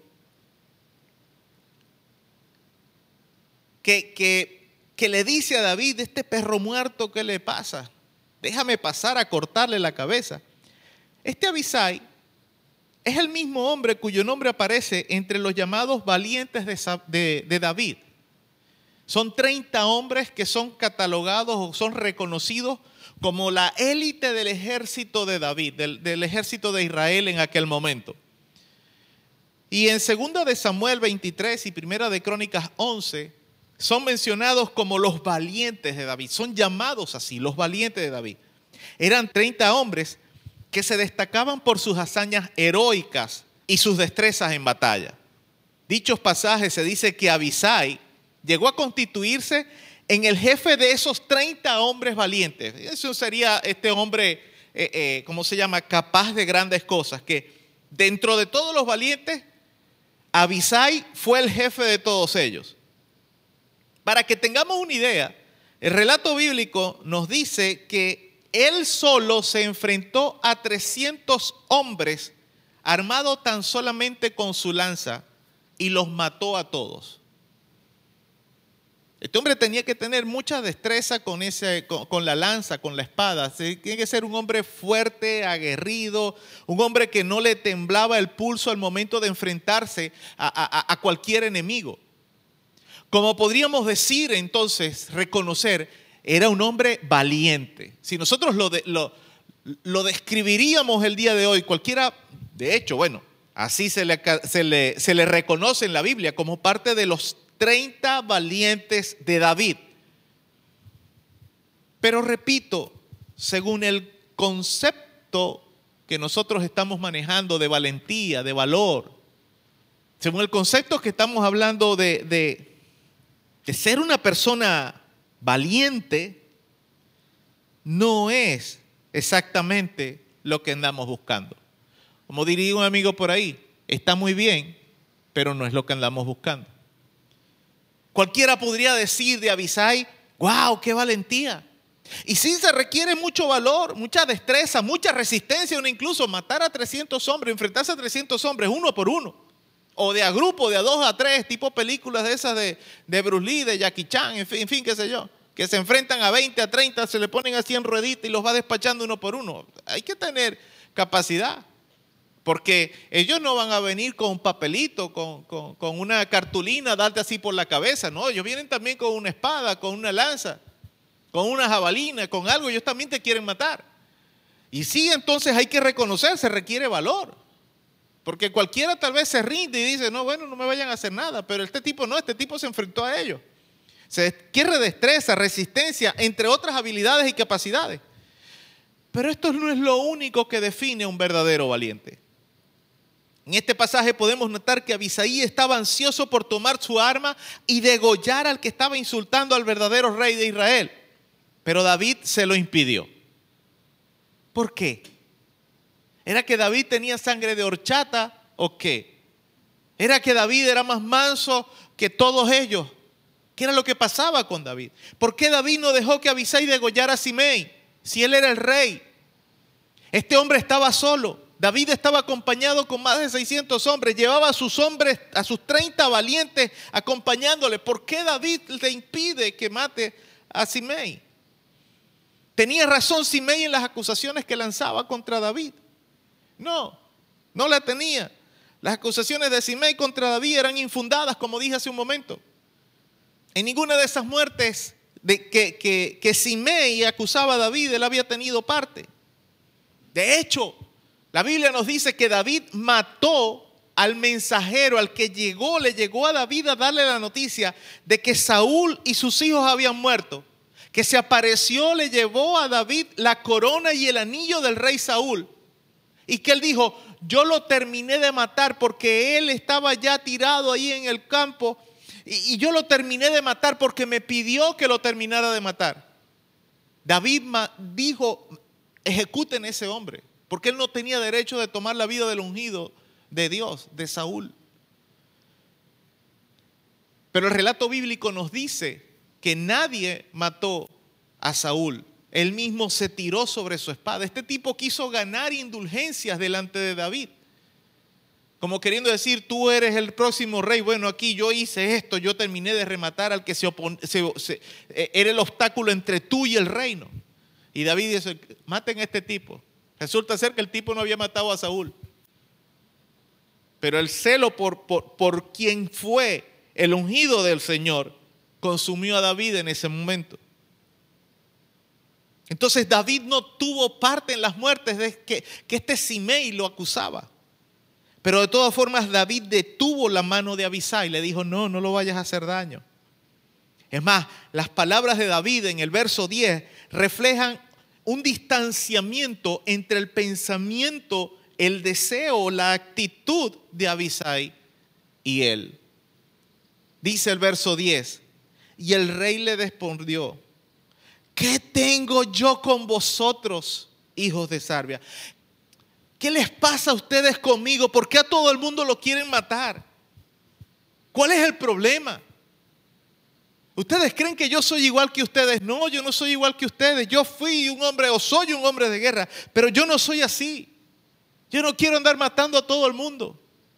[SPEAKER 3] que le dice a David, este perro muerto, ¿qué le pasa? Déjame pasar a cortarle la cabeza. Este Abisai es el mismo hombre cuyo nombre aparece entre los llamados valientes de David. Son 30 hombres que son catalogados o son reconocidos como la élite del ejército de David, del ejército de Israel en aquel momento. Y en 2 de Samuel 23 y 1 de Crónicas 11 son mencionados como los valientes de David. Son llamados así, los valientes de David. Eran 30 hombres que se destacaban por sus hazañas heroicas y sus destrezas en batalla. Dichos pasajes se dice que Abisai llegó a constituirse en el jefe de esos 30 hombres valientes. Eso sería este hombre, ¿cómo se llama? Capaz de grandes cosas. Que dentro de todos los valientes, Abisai fue el jefe de todos ellos. Para que tengamos una idea, el relato bíblico nos dice que él solo se enfrentó a 300 hombres armados tan solamente con su lanza y los mató a todos. Este hombre tenía que tener mucha destreza con la lanza, con la espada. Tiene que ser un hombre fuerte, aguerrido, un hombre que no le temblaba el pulso al momento de enfrentarse a cualquier enemigo. Como podríamos decir entonces, reconocer, era un hombre valiente. Si nosotros lo describiríamos el día de hoy, cualquiera, de hecho, bueno, así se le reconoce en la Biblia como parte de los 30 valientes de David. Pero repito, según el concepto que nosotros estamos manejando de valentía, de valor, según el concepto que estamos hablando de ser una persona valiente, no es exactamente lo que andamos buscando. Como diría un amigo por ahí, está muy bien, pero no es lo que andamos buscando. Cualquiera podría decir de Abisai, wow, qué valentía. Y sí se requiere mucho valor, mucha destreza, mucha resistencia, o incluso matar a 300 hombres, enfrentarse a 300 hombres uno por uno. O de a grupo, de a 2 a 3, tipo películas de esas de Bruce Lee, de Jackie Chan, en fin, qué sé yo. Que se enfrentan a 20, a 30, se le ponen así en ruedita y los va despachando uno por uno. Hay que tener capacidad. Porque ellos no van a venir con un papelito, con una cartulina, darte así por la cabeza. No, ellos vienen también con una espada, con una lanza, con una jabalina, con algo. Ellos también te quieren matar. Y sí, entonces hay que reconocer, se requiere valor. Porque cualquiera tal vez se rinde y dice, no, bueno, no me vayan a hacer nada. Pero este tipo no, este tipo se enfrentó a ellos. Se requiere destreza, resistencia, entre otras habilidades y capacidades. Pero esto no es lo único que define a un verdadero valiente. En este pasaje podemos notar que Abisai estaba ansioso por tomar su arma y degollar al que estaba insultando al verdadero rey de Israel. Pero David se lo impidió. ¿Por qué? ¿Era que David tenía sangre de horchata o qué? ¿Era que David era más manso que todos ellos? ¿Qué era lo que pasaba con David? ¿Por qué David no dejó que Abisai degollara a Simei si él era el rey? Este hombre estaba solo. David estaba acompañado con más de 600 hombres. Llevaba a sus hombres, a sus 30 valientes acompañándole. ¿Por qué David le impide que mate a Simei? ¿Tenía razón Simei en las acusaciones que lanzaba contra David? No, no la tenía. Las acusaciones de Simei contra David eran infundadas, como dije hace un momento. En ninguna de esas muertes que Simei acusaba a David, él había tenido parte. De hecho, la Biblia nos dice que David mató al mensajero, al que le llegó a David a darle la noticia de que Saúl y sus hijos habían muerto. Que se apareció, le llevó a David la corona y el anillo del rey Saúl. Y que él dijo, yo lo terminé de matar porque él estaba ya tirado ahí en el campo y yo lo terminé de matar porque me pidió que lo terminara de matar. David dijo, ejecuten a ese hombre, porque él no tenía derecho de tomar la vida del ungido de Dios, de Saúl. Pero el relato bíblico nos dice que nadie mató a Saúl. Él mismo se tiró sobre su espada. Este tipo quiso ganar indulgencias delante de David, como queriendo decir, tú eres el próximo rey. Bueno, aquí yo hice esto, yo terminé de rematar al que era el obstáculo entre tú y el reino. Y David dice, maten a este tipo. Resulta ser que el tipo no había matado a Saúl, pero el celo por quien fue el ungido del Señor consumió a David en ese momento. Entonces David no tuvo parte en las muertes de que este Simei lo acusaba. Pero de todas formas David detuvo la mano de Abisai y le dijo, no lo vayas a hacer daño. Es más, las palabras de David en el verso 10 reflejan un distanciamiento entre el pensamiento, el deseo, la actitud de Abisai y él. Dice el verso 10, y el rey le respondió, ¿qué tengo yo con vosotros, hijos de Sarbia? ¿Qué les pasa a ustedes conmigo? ¿Por qué a todo el mundo lo quieren matar? ¿Cuál es el problema? ¿Ustedes creen que yo soy igual que ustedes? No, yo no soy igual que ustedes. Yo fui un hombre o soy un hombre de guerra, pero yo no soy así. Yo no quiero andar matando a todo el mundo.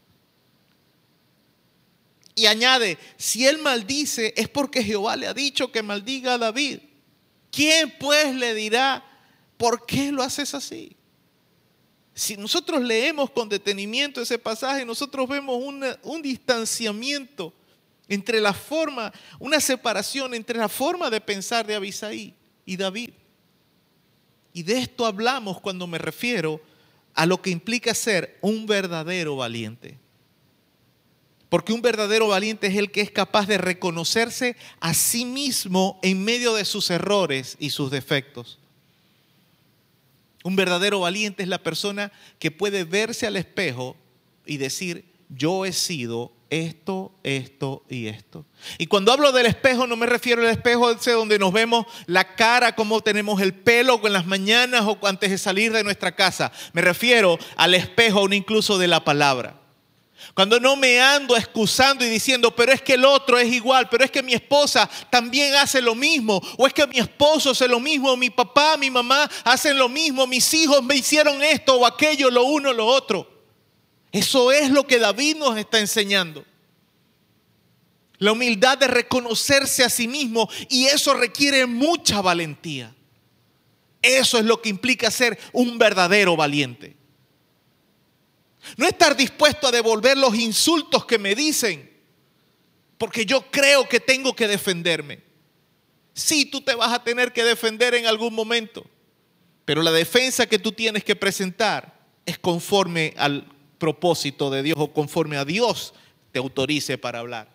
[SPEAKER 3] Y añade, si él maldice es porque Jehová le ha dicho que maldiga a David. ¿Quién pues le dirá por qué lo haces así? Si nosotros leemos con detenimiento ese pasaje, nosotros vemos un distanciamiento entre la forma, una separación entre la forma de pensar de Abisai y David. Y de esto hablamos cuando me refiero a lo que implica ser un verdadero valiente. Porque un verdadero valiente es el que es capaz de reconocerse a sí mismo en medio de sus errores y sus defectos. Un verdadero valiente es la persona que puede verse al espejo y decir, yo he sido esto, esto y esto. Y cuando hablo del espejo no me refiero al espejo ese donde nos vemos la cara, cómo tenemos el pelo en las mañanas o antes de salir de nuestra casa. Me refiero al espejo aún incluso de la palabra. Cuando no me ando excusando y diciendo, pero es que el otro es igual, pero es que mi esposa también hace lo mismo, o es que mi esposo hace lo mismo, mi papá, mi mamá hacen lo mismo, mis hijos me hicieron esto o aquello, lo uno, lo otro. Eso es lo que David nos está enseñando. La humildad de reconocerse a sí mismo, y eso requiere mucha valentía. Eso es lo que implica ser un verdadero valiente. No estar dispuesto a devolver los insultos que me dicen porque yo creo que tengo que defenderme. Sí, tú te vas a tener que defender en algún momento, pero la defensa que tú tienes que presentar es conforme al propósito de Dios o conforme a Dios te autorice para hablar.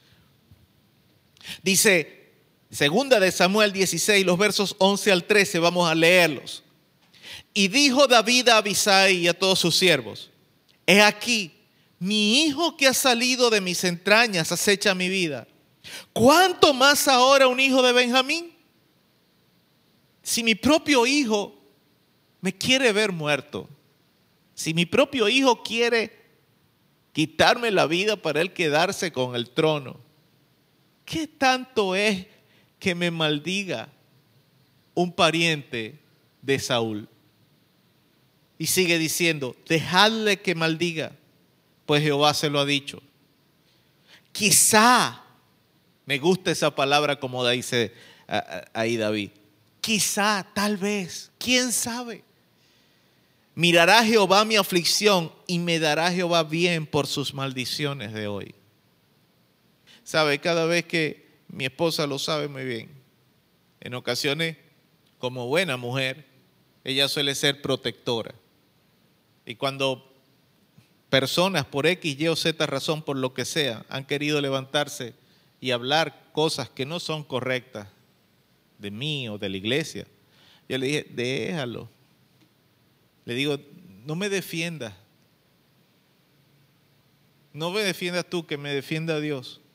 [SPEAKER 3] Dice, segunda de Samuel 16, los versos 11 al 13, vamos a leerlos. Y dijo David a Abisai y a todos sus siervos, he aquí, mi hijo que ha salido de mis entrañas acecha mi vida. ¿Cuánto más ahora un hijo de Benjamín? Si mi propio hijo me quiere ver muerto, si mi propio hijo quiere quitarme la vida para él quedarse con el trono, ¿qué tanto es que me maldiga un pariente de Saúl? Y sigue diciendo, dejadle que maldiga, pues Jehová se lo ha dicho. Quizá, me gusta esa palabra como dice ahí David, quizá, tal vez, quién sabe. Mirará Jehová mi aflicción y me dará Jehová bien por sus maldiciones de hoy. Sabe, cada vez que mi esposa lo sabe muy bien, en ocasiones, como buena mujer, ella suele ser protectora. Y cuando personas por X, Y o Z razón, por lo que sea, han querido levantarse y hablar cosas que no son correctas de mí o de la iglesia, yo le dije, déjalo. Le digo, no me defiendas. No me defiendas tú, que me defienda Dios.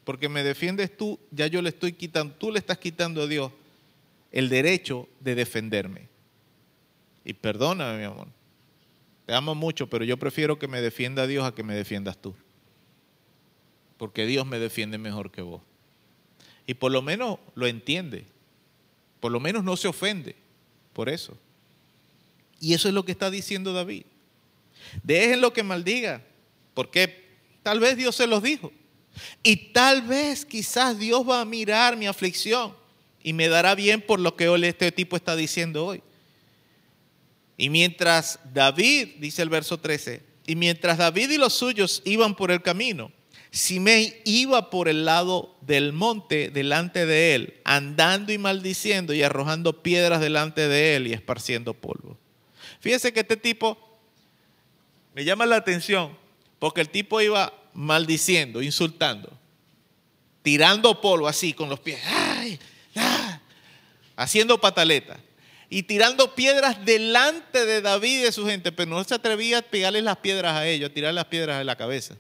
[SPEAKER 3] porque me defiendes tú, ya yo le estoy quitando, tú le estás quitando a Dios el derecho de defenderme. Y perdóname, mi amor, te amo mucho, pero yo prefiero que me defienda Dios a que me defiendas tú. Porque Dios me defiende mejor que vos. Y por lo menos lo entiende, por lo menos no se ofende por eso. Y eso es lo que está diciendo David. Déjenlo que maldiga, porque tal vez Dios se los dijo. Y tal vez, quizás Dios va a mirar mi aflicción y me dará bien por lo que hoy este tipo está diciendo hoy. Y mientras David, dice el verso 13, y mientras David y los suyos iban por el camino, Simei iba por el lado del monte delante de él, andando y maldiciendo y arrojando piedras delante de él y esparciendo polvo. Fíjese que este tipo me llama la atención porque el tipo iba maldiciendo, insultando, tirando polvo así con los pies, ¡ay! ¡Ah! Haciendo pataletas y tirando piedras delante de David y de su gente, pero no se atrevía a pegarles las piedras a ellos, a tirar las piedras en la cabeza.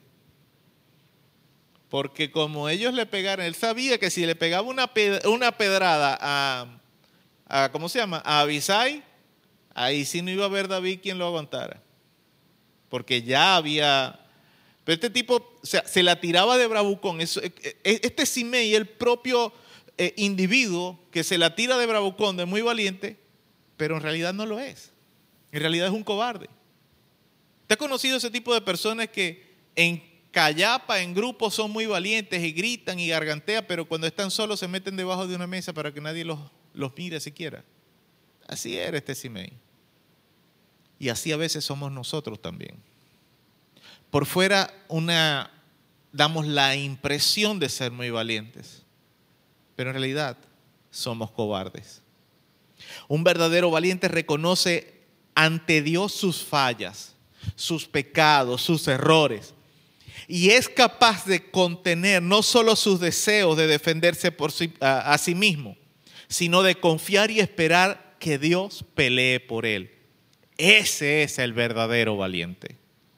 [SPEAKER 3] Porque como ellos le pegaron, él sabía que si le pegaba una pedrada a ¿cómo se llama? A Abisai, ahí sí no iba a haber David quien lo aguantara. Porque ya había... Pero este tipo, o sea, se la tiraba de bravucón. Este Simei, el propio individuo que se la tira de bravucón, de muy valiente, pero en realidad no lo es. En realidad es un cobarde. ¿Usted ha conocido ese tipo de personas que en callapa, en grupos, son muy valientes y gritan y gargantean, pero cuando están solos se meten debajo de una mesa para que nadie los mire siquiera? Así era este Simei. Y así a veces somos nosotros también. Por fuera damos la impresión de ser muy valientes, pero en realidad somos cobardes. Un verdadero valiente reconoce ante Dios sus fallas, sus pecados, sus errores, y es capaz de contener no solo sus deseos de defenderse a sí mismo, sino de confiar y esperar que Dios pelee por él. Ese es el verdadero valiente.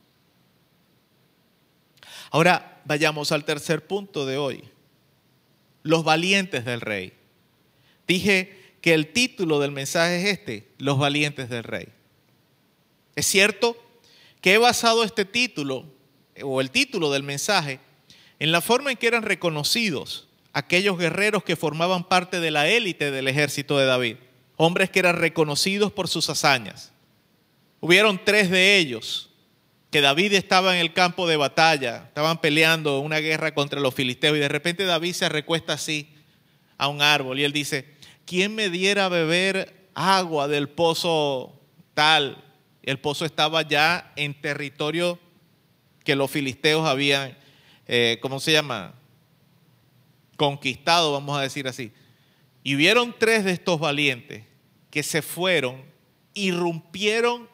[SPEAKER 3] Ahora vayamos al tercer punto de hoy. Los valientes del rey. Dije que el título del mensaje es los valientes del rey. Es cierto que he basado este título, o el título del mensaje, en la forma en que eran reconocidos aquellos guerreros que formaban parte de la élite del ejército de David. Hombres que eran reconocidos por sus hazañas. Hubieron 3 de ellos que David estaba en el campo de batalla, estaban peleando una guerra contra los filisteos y de repente David se recuesta así a un árbol y él dice: ¿quién me diera a beber agua del pozo tal? El pozo estaba ya en territorio que los filisteos habían, ¿cómo se llama? Conquistado, vamos a decir así. Y hubieron 3 de estos valientes que se fueron, irrumpieron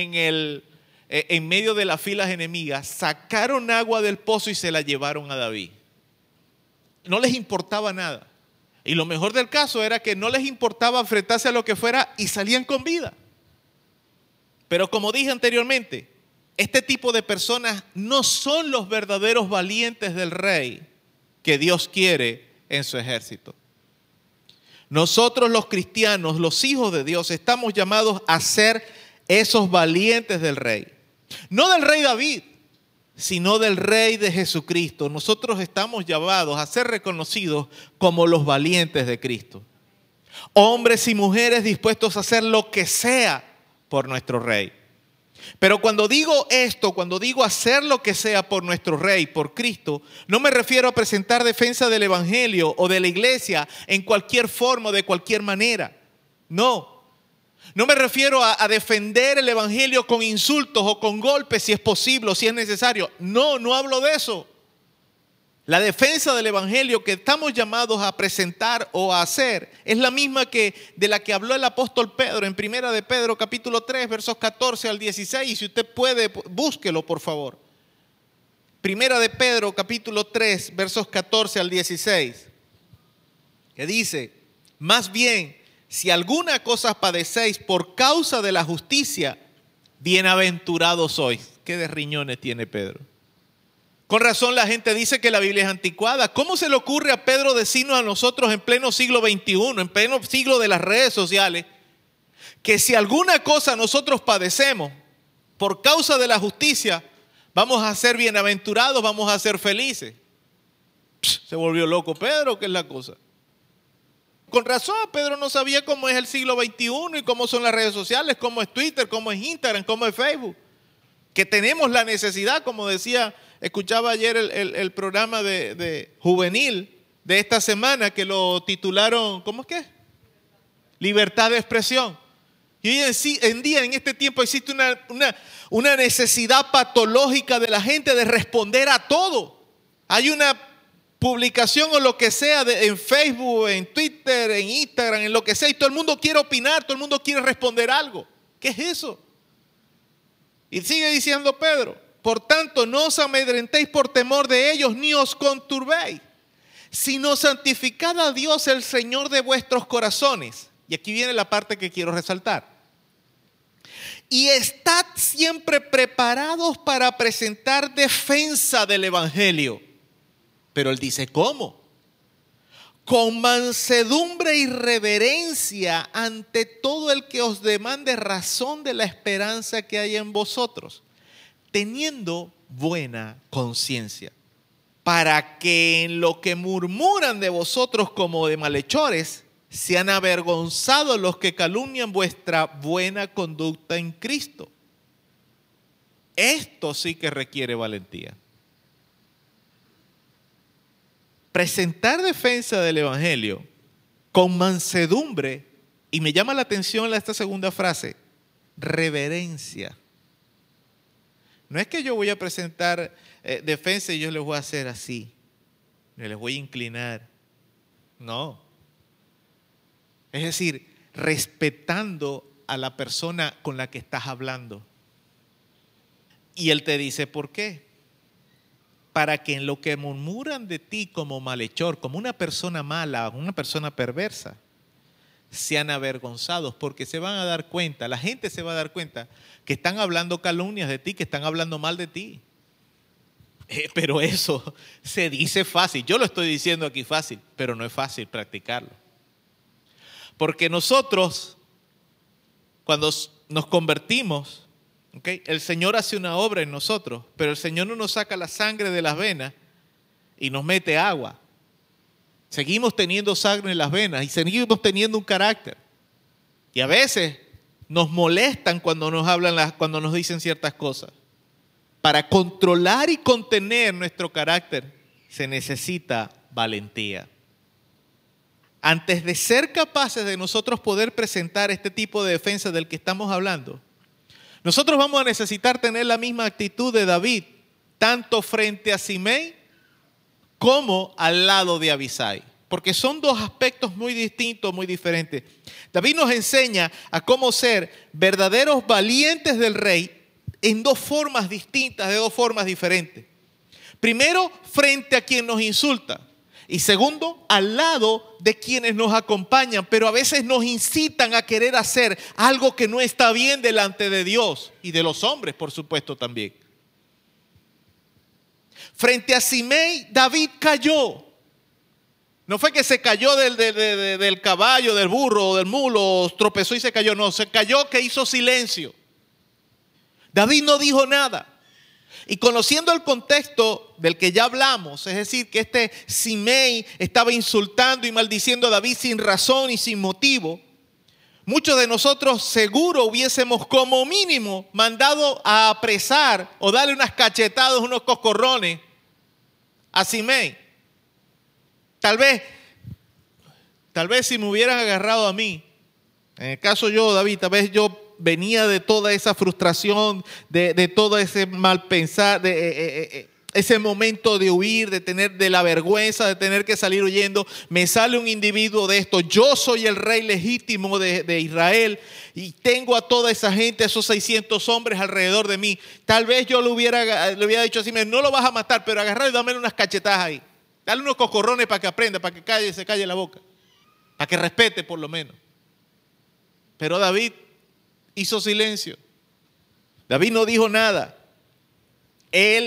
[SPEAKER 3] en medio de las filas enemigas, sacaron agua del pozo y se la llevaron a David. No les importaba nada. Y lo mejor del caso era que no les importaba enfrentarse a lo que fuera y salían con vida. Pero como dije anteriormente, este tipo de personas no son los verdaderos valientes del rey que Dios quiere en su ejército. Nosotros los cristianos, los hijos de Dios, estamos llamados a ser esos valientes del rey. No del rey David, sino del rey de Jesucristo. Nosotros estamos llamados a ser reconocidos como los valientes de Cristo. Hombres y mujeres dispuestos a hacer lo que sea por nuestro rey. Pero cuando digo esto, cuando digo hacer lo que sea por nuestro rey, por Cristo, no me refiero a presentar defensa del evangelio o de la iglesia en cualquier forma o de cualquier manera. No me refiero a defender el evangelio con insultos o con golpes si es posible o si es necesario. No hablo de eso. La defensa del evangelio que estamos llamados a presentar o a hacer es la misma de la que habló el apóstol Pedro en Primera de Pedro capítulo 3 versos 14 al 16. Y si usted puede, búsquelo por favor. Primera de Pedro capítulo 3 versos 14 al 16. Que dice: más bien, si alguna cosa padecéis por causa de la justicia, bienaventurados sois. ¿Qué de riñones tiene Pedro? Con razón la gente dice que la Biblia es anticuada. ¿Cómo se le ocurre a Pedro decirnos a nosotros en pleno siglo XXI, en pleno siglo de las redes sociales, que si alguna cosa nosotros padecemos por causa de la justicia, vamos a ser bienaventurados, vamos a ser felices? Se volvió loco Pedro, ¿qué es la cosa? Con razón, Pedro no sabía cómo es el siglo XXI y cómo son las redes sociales, cómo es Twitter, cómo es Instagram, cómo es Facebook. Que tenemos la necesidad, como decía, escuchaba ayer el programa de juvenil de esta semana que lo titularon, ¿cómo es que? Libertad de expresión. Y hoy en día, en este tiempo, existe una necesidad patológica de la gente de responder a todo. Hay una publicación o lo que sea en Facebook, en Twitter, en Instagram, en lo que sea, y todo el mundo quiere opinar, todo el mundo quiere responder algo. ¿Qué es eso? Y sigue diciendo Pedro: por tanto, no os amedrentéis por temor de ellos, ni os conturbéis, sino santificad a Dios el Señor de vuestros corazones. Y aquí viene la parte que quiero resaltar. Y estad siempre preparados para presentar defensa del Evangelio. Pero él dice, ¿cómo? Con mansedumbre y reverencia ante todo el que os demande razón de la esperanza que hay en vosotros, teniendo buena conciencia, para que en lo que murmuran de vosotros como de malhechores, sean avergonzados los que calumnian vuestra buena conducta en Cristo. Esto sí que requiere valentía. Presentar defensa del Evangelio con mansedumbre, y me llama la atención esta segunda frase, reverencia. No es que yo voy a presentar defensa y yo les voy a hacer así, me les voy a inclinar. No. Es decir, respetando a la persona con la que estás hablando. Y él te dice, ¿por qué? Para que en lo que murmuran de ti como malhechor, como una persona mala, una persona perversa, sean avergonzados, porque se van a dar cuenta, la gente se va a dar cuenta que están hablando calumnias de ti, que están hablando mal de ti. Pero eso se dice fácil. Yo lo estoy diciendo aquí fácil, pero no es fácil practicarlo. Porque nosotros, cuando nos convertimos, ¿okay?, el Señor hace una obra en nosotros, pero el Señor no nos saca la sangre de las venas y nos mete agua. Seguimos teniendo sangre en las venas y seguimos teniendo un carácter. Y a veces nos molestan cuando nos hablan, cuando nos dicen ciertas cosas. Para controlar y contener nuestro carácter se necesita valentía. Antes de ser capaces de nosotros poder presentar este tipo de defensa del que estamos hablando, nosotros vamos a necesitar tener la misma actitud de David, tanto frente a Simei como al lado de Abisai, porque son dos aspectos muy distintos, muy diferentes. David nos enseña a cómo ser verdaderos valientes del rey en dos formas distintas, de dos formas diferentes. Primero, frente a quien nos insulta. Y segundo, al lado de quienes nos acompañan, pero a veces nos incitan a querer hacer algo que no está bien delante de Dios y de los hombres, por supuesto, también. Frente a Simei, David cayó. No fue que se cayó del caballo, del burro, del mulo, tropezó y se cayó. No, se cayó que hizo silencio. David no dijo nada. Y conociendo el contexto del que ya hablamos, es decir, que este Simei estaba insultando y maldiciendo a David sin razón y sin motivo, muchos de nosotros seguro hubiésemos como mínimo mandado a apresar o darle unas cachetadas, unos coscorrones a Simei. Tal vez si me hubieran agarrado a mí, en el caso yo, David, tal vez yo venía de toda esa frustración, de todo ese mal pensar, ese momento de huir, de la vergüenza, de tener que salir huyendo. Me sale un individuo de esto. Yo soy el rey legítimo de Israel y tengo a toda esa gente, esos 600 hombres alrededor de mí. Tal vez yo le hubiera dicho así, no lo vas a matar, pero agarrar y dame unas cachetadas ahí. Dale unos coscorrones para que aprenda, para que se calle la boca, para que respete por lo menos. Pero David hizo silencio. David no dijo nada. Él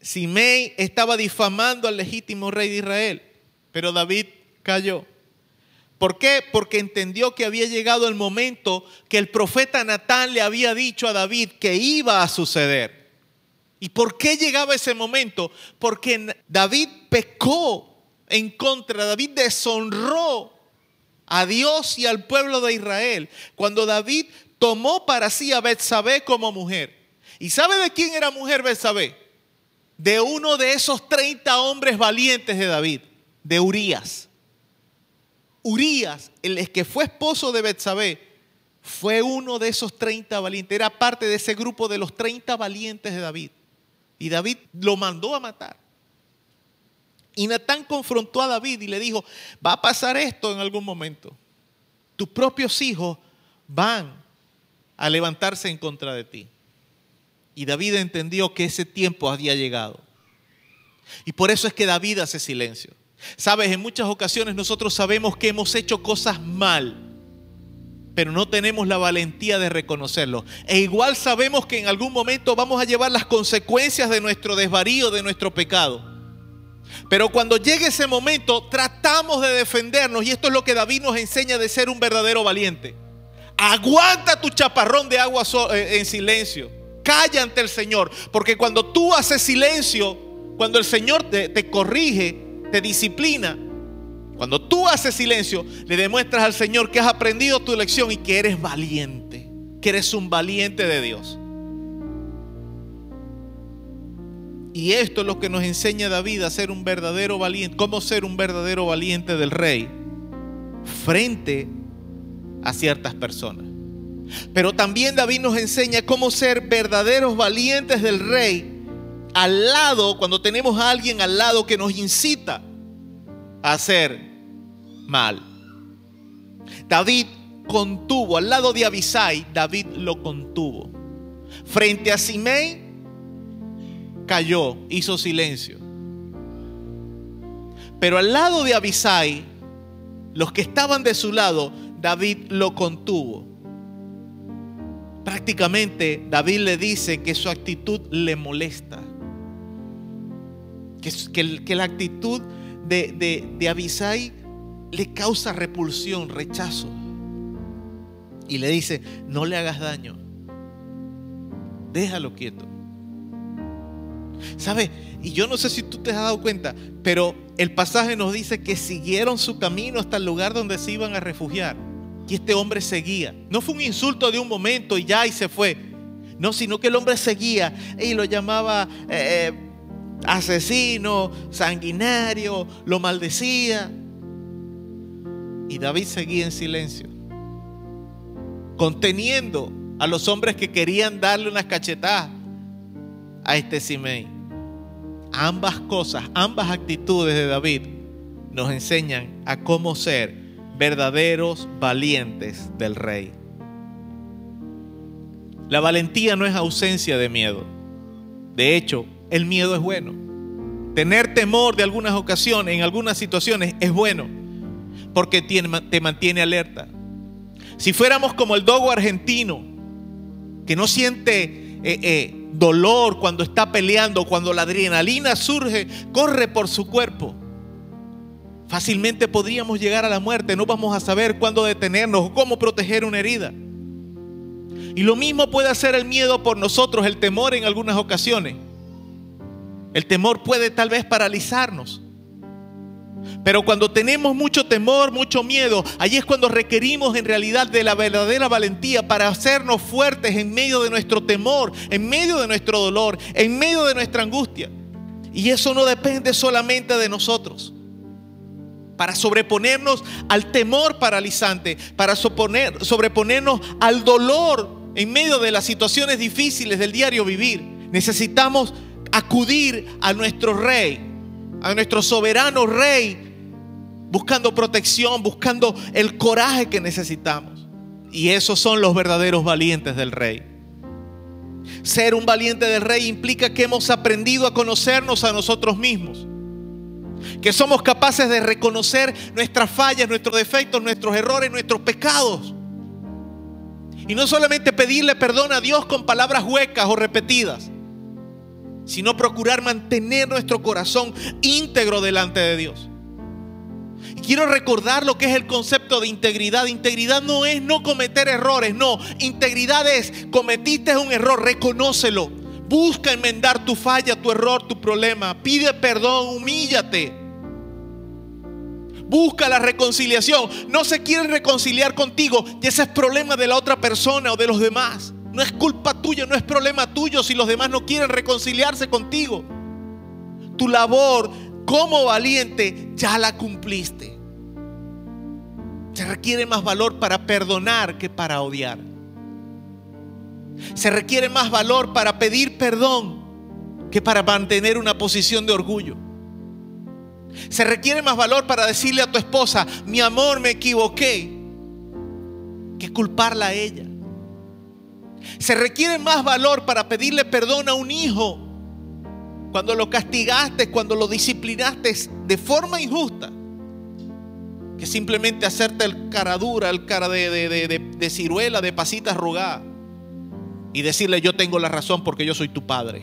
[SPEAKER 3] Simei estaba difamando al legítimo rey de Israel, pero David calló. ¿Por qué? Porque entendió que había llegado el momento que el profeta Natán le había dicho a David que iba a suceder. ¿Y por qué llegaba ese momento? Porque David pecó en contra, David deshonró a Dios y al pueblo de Israel cuando David tomó para sí a Betsabé como mujer. ¿Y sabe de quién era mujer Betsabé? De uno de esos 30 hombres valientes de David, de Urías. Urías, el que fue esposo de Betsabé, fue uno de esos 30 valientes. Era parte de ese grupo de los 30 valientes de David. Y David lo mandó a matar. Y Natán confrontó a David y le dijo, va a pasar esto en algún momento. Tus propios hijos van a levantarse en contra de ti. Y David entendió que ese tiempo había llegado. Y por eso es que David hace silencio. Sabes, en muchas ocasiones nosotros sabemos que hemos hecho cosas mal, pero no tenemos la valentía de reconocerlo. E igual sabemos que en algún momento vamos a llevar las consecuencias de nuestro desvarío, de nuestro pecado. Pero cuando llegue ese momento, tratamos de defendernos. Y esto es lo que David nos enseña de ser un verdadero valiente. Aguanta tu chaparrón de agua en silencio. Calla ante el Señor. Porque cuando tú haces silencio, cuando el Señor te corrige, te disciplina, cuando tú haces silencio, le demuestras al Señor que has aprendido tu lección y que eres valiente, que eres un valiente de Dios. Y esto es lo que nos enseña David a ser un verdadero valiente, cómo ser un verdadero valiente del rey frente a ciertas personas. Pero también David nos enseña cómo ser verdaderos valientes del rey al lado, cuando tenemos a alguien al lado que nos incita a hacer mal. David contuvo, al lado de Abisai, David lo contuvo. Frente a Simei, calló, hizo silencio. Pero al lado de Abisai, los que estaban de su lado, David lo contuvo. Prácticamente David le dice que su actitud le molesta. Que la actitud de Abisai le causa repulsión, rechazo. Y le dice, no le hagas daño. Déjalo quieto. ¿Sabes? Y yo no sé si tú te has dado cuenta, pero el pasaje nos dice que siguieron su camino hasta el lugar donde se iban a refugiar. Y este hombre seguía. No fue un insulto de un momento y ya y se fue. No, sino que el hombre seguía y lo llamaba asesino, sanguinario, lo maldecía. Y David seguía en silencio, conteniendo a los hombres que querían darle unas cachetadas a este Simei. Ambas cosas, ambas actitudes de David nos enseñan a cómo ser verdaderos valientes del rey. La valentía no es ausencia de miedo. De hecho, el miedo es bueno. Tener temor de algunas ocasiones, en algunas situaciones, es bueno, porque te mantiene alerta. Si fuéramos como el dogo argentino, que no siente dolor cuando está peleando, cuando la adrenalina surge, corre por su cuerpo, fácilmente podríamos llegar a la muerte. No vamos a saber cuándo detenernos o cómo proteger una herida. Y lo mismo puede hacer el miedo por nosotros, el temor en algunas ocasiones. El temor puede tal vez paralizarnos. Pero cuando tenemos mucho temor, mucho miedo, ahí es cuando requerimos en realidad de la verdadera valentía para hacernos fuertes en medio de nuestro temor, en medio de nuestro dolor, en medio de nuestra angustia. Y eso no depende solamente de nosotros. Para sobreponernos al temor paralizante, para sobreponernos al dolor en medio de las situaciones difíciles del diario vivir, necesitamos acudir a nuestro rey, a nuestro soberano rey, buscando protección, buscando el coraje que necesitamos. Y esos son los verdaderos valientes del rey. Ser un valiente del rey implica que hemos aprendido a conocernos a nosotros mismos, que somos capaces de reconocer nuestras fallas, nuestros defectos, nuestros errores, nuestros pecados. Y no solamente pedirle perdón a Dios con palabras huecas o repetidas, sino procurar mantener nuestro corazón íntegro delante de Dios. Y quiero recordar lo que es el concepto de integridad. Integridad no es no cometer errores, no. Integridad es: cometiste un error, reconócelo. Busca enmendar tu falla, tu error, tu problema. Pide perdón, humíllate. Busca la reconciliación. No se quieren reconciliar contigo y ese es problema de la otra persona o de los demás. No es culpa tuya, no es problema tuyo si los demás no quieren reconciliarse contigo. Tu labor como valiente ya la cumpliste. Se requiere más valor para perdonar que para odiar. Se requiere más valor para pedir perdón que para mantener una posición de orgullo. Se requiere más valor para decirle a tu esposa: mi amor, me equivoqué, que culparla a ella. Se requiere más valor para pedirle perdón a un hijo cuando lo castigaste, cuando lo disciplinaste de forma injusta, que simplemente hacerte el cara dura, el cara de ciruela, de pasita arrugada, y decirle: yo tengo la razón porque yo soy tu padre.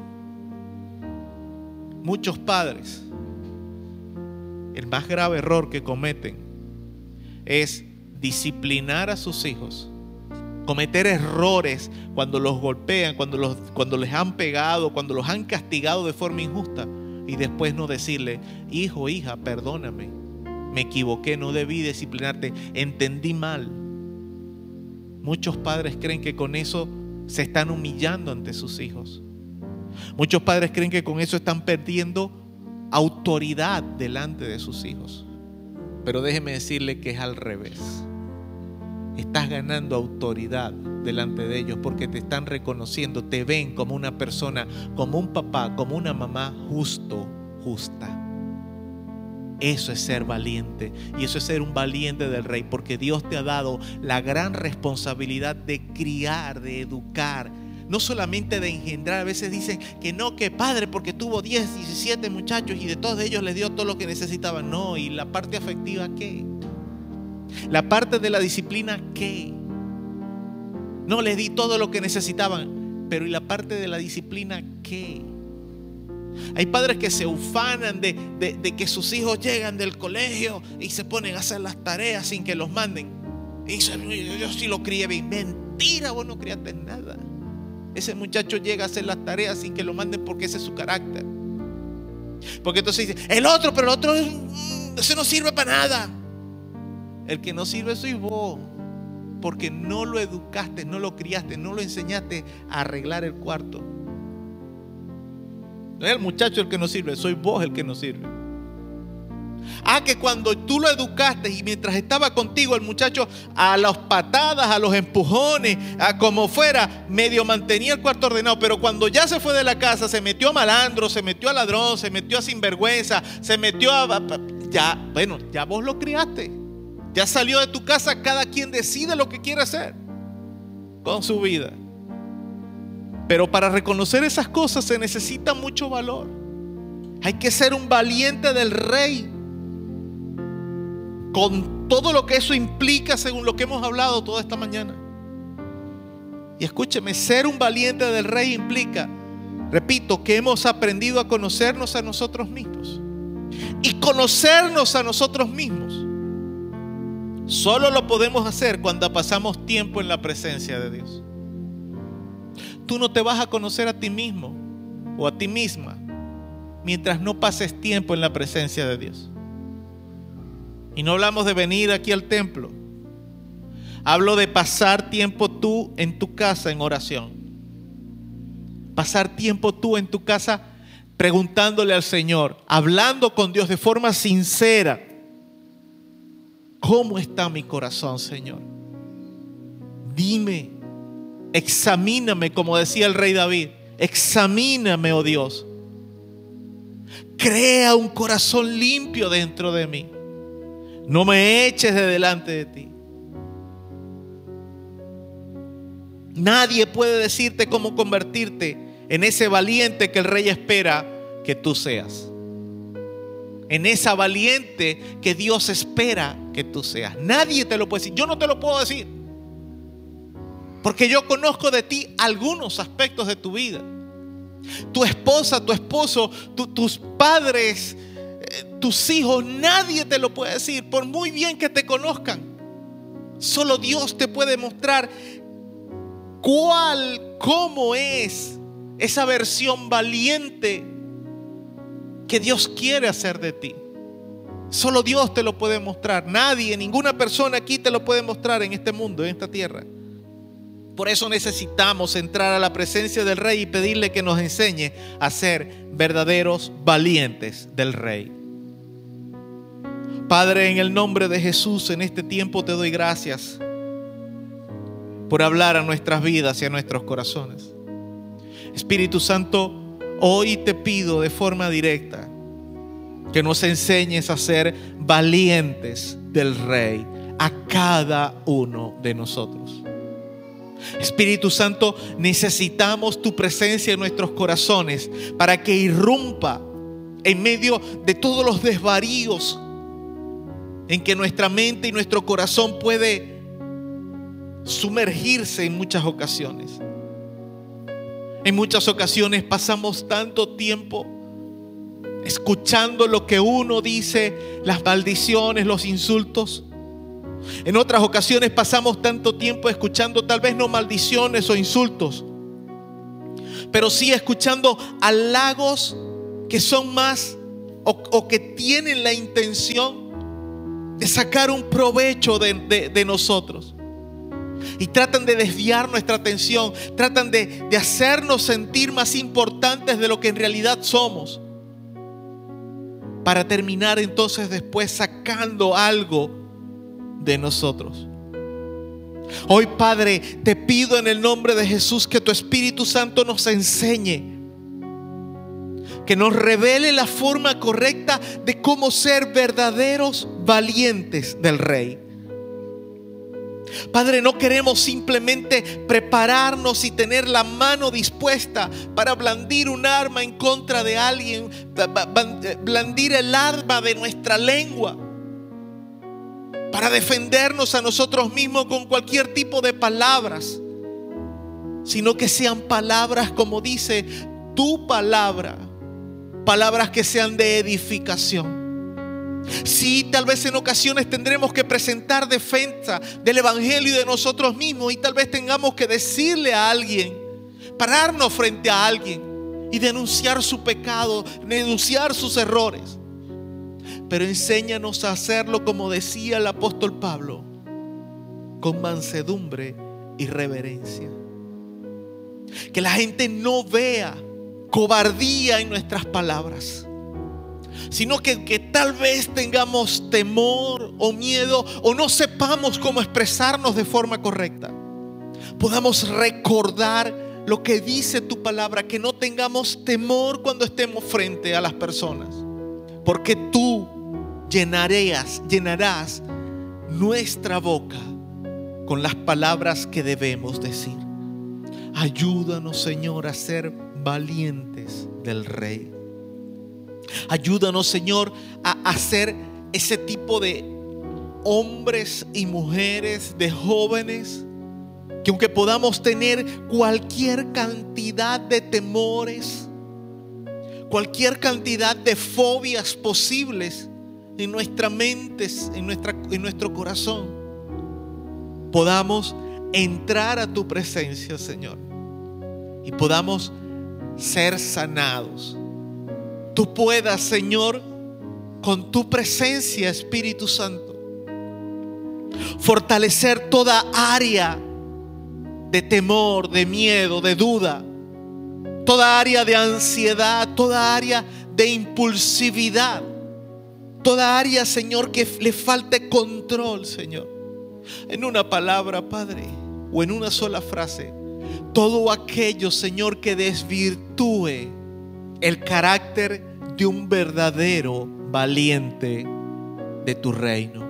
[SPEAKER 3] Muchos padres, el más grave error que cometen es disciplinar a sus hijos, cometer errores cuando los golpean, cuando les han pegado, cuando los han castigado de forma injusta, y después no decirle: hijo, hija, perdóname, me equivoqué, no debí disciplinarte, entendí mal. Muchos padres creen que con eso se están humillando ante sus hijos. Muchos padres creen que con eso están perdiendo autoridad delante de sus hijos. Pero déjeme decirle que es al revés. Estás ganando autoridad delante de ellos porque te están reconociendo, te ven como una persona, como un papá, como una mamá justo, justa. Eso es ser valiente, y eso es ser un valiente del Rey, porque Dios te ha dado la gran responsabilidad de criar, de educar, no solamente de engendrar. A veces dicen que no, que padre, porque tuvo 10, 17 muchachos y de todos ellos les dio todo lo que necesitaban. No, ¿y la parte afectiva qué? La parte de la disciplina ¿qué? No, les di todo lo que necesitaban, pero ¿y la parte de la disciplina qué? Hay padres que se ufanan de que sus hijos llegan del colegio y se ponen a hacer las tareas sin que los manden. Y dicen: yo sí lo crié bien. Mentira, vos no criaste nada. Ese muchacho llega a hacer las tareas sin que lo manden porque ese es su carácter. Porque entonces dice: el otro, pero el otro ese no sirve para nada. El que no sirve soy vos, porque no lo educaste, no lo criaste, no lo enseñaste a arreglar el cuarto. No es el muchacho el que no sirve, soy vos el que no sirve. Que cuando tú lo educaste y mientras estaba contigo el muchacho a las patadas, a los empujones, a como fuera, medio mantenía el cuarto ordenado, pero cuando ya se fue de la casa se metió a malandro, se metió a ladrón, se metió a sinvergüenza, se metió ya vos lo criaste. Ya salió de tu casa, cada quien decide lo que quiere hacer con su vida. Pero para reconocer esas cosas se necesita mucho valor. Hay que ser un valiente del Rey, con todo lo que eso implica, según lo que hemos hablado toda esta mañana. Y escúcheme, ser un valiente del Rey implica, repito, que hemos aprendido a conocernos a nosotros mismos. Y conocernos a nosotros mismos solo lo podemos hacer cuando pasamos tiempo en la presencia de Dios. Tú no te vas a conocer a ti mismo o a ti misma mientras no pases tiempo en la presencia de Dios. Y no hablamos de venir aquí al templo. Hablo de pasar tiempo tú en tu casa en oración. Pasar tiempo tú en tu casa preguntándole al Señor, hablando con Dios de forma sincera. ¿Cómo está mi corazón, Señor? Dime, examíname, como decía el rey David. Examíname, oh Dios. Crea un corazón limpio dentro de mí. No me eches de delante de ti. Nadie puede decirte cómo convertirte en ese valiente que el Rey espera que tú seas. En esa valiente que Dios espera que tú seas. Nadie te lo puede decir. Yo no te lo puedo decir, porque yo conozco de ti algunos aspectos de tu vida, Tu esposa, tu esposo, tus padres, tus hijos, nadie te lo puede decir, por muy bien que te conozcan. Solo Dios te puede mostrar cómo es esa versión valiente que Dios quiere hacer de ti. Solo Dios te lo puede mostrar. Nadie, ninguna persona aquí te lo puede mostrar en este mundo, en esta tierra. Por eso necesitamos entrar a la presencia del Rey y pedirle que nos enseñe a ser verdaderos valientes del Rey. Padre, en el nombre de Jesús, en este tiempo te doy gracias por hablar a nuestras vidas y a nuestros corazones. Espíritu Santo, hoy te pido de forma directa que nos enseñes a ser valientes del Rey a cada uno de nosotros. Espíritu Santo, necesitamos tu presencia en nuestros corazones para que irrumpa en medio de todos los desvaríos en que nuestra mente y nuestro corazón puede sumergirse en muchas ocasiones. En muchas ocasiones pasamos tanto tiempo escuchando lo que uno dice, las maldiciones, los insultos. En otras ocasiones pasamos tanto tiempo escuchando tal vez no maldiciones o insultos, pero sí escuchando halagos que son más o que tienen la intención de sacar un provecho de nosotros. Y tratan de desviar nuestra atención, tratan de hacernos sentir más importantes de lo que en realidad somos, para terminar entonces después sacando algo de nosotros. Hoy, Padre, te pido en el nombre de Jesús que tu Espíritu Santo nos enseñe, que nos revele la forma correcta de cómo ser verdaderos valientes del Rey. Padre, no queremos simplemente prepararnos y tener la mano dispuesta para blandir un arma en contra de alguien, blandir el arma de nuestra lengua para defendernos a nosotros mismos con cualquier tipo de palabras, sino que sean palabras, como dice tu palabra, palabras que sean de edificación. Sí, tal vez en ocasiones tendremos que presentar defensa del evangelio y de nosotros mismos, y tal vez tengamos que decirle a alguien, pararnos frente a alguien y denunciar su pecado, denunciar sus errores. Pero enséñanos a hacerlo, como decía el apóstol Pablo, con mansedumbre y reverencia. Que la gente no vea cobardía en nuestras palabras, sino que tal vez tengamos temor o miedo, o no sepamos cómo expresarnos de forma correcta. Podamos recordar lo que dice tu palabra, que no tengamos temor cuando estemos frente a las personas, porque tú llenarás nuestra boca con las palabras que debemos decir. Ayúdanos, Señor, a ser valientes del Rey. Ayúdanos, Señor, a ser ese tipo de hombres y mujeres, de jóvenes, que aunque podamos tener cualquier cantidad de temores, cualquier cantidad de fobias posibles en nuestra mente, en nuestro corazón, podamos entrar a tu presencia, Señor, y podamos ser sanados. Tú puedas, Señor, con tu presencia, Espíritu Santo, fortalecer toda área de temor, de miedo, de duda, toda área de ansiedad, toda área de impulsividad, toda área, Señor, que le falte control, Señor. En una palabra, Padre, o en una sola frase, todo aquello, Señor, que desvirtúe el carácter de un verdadero valiente de tu reino.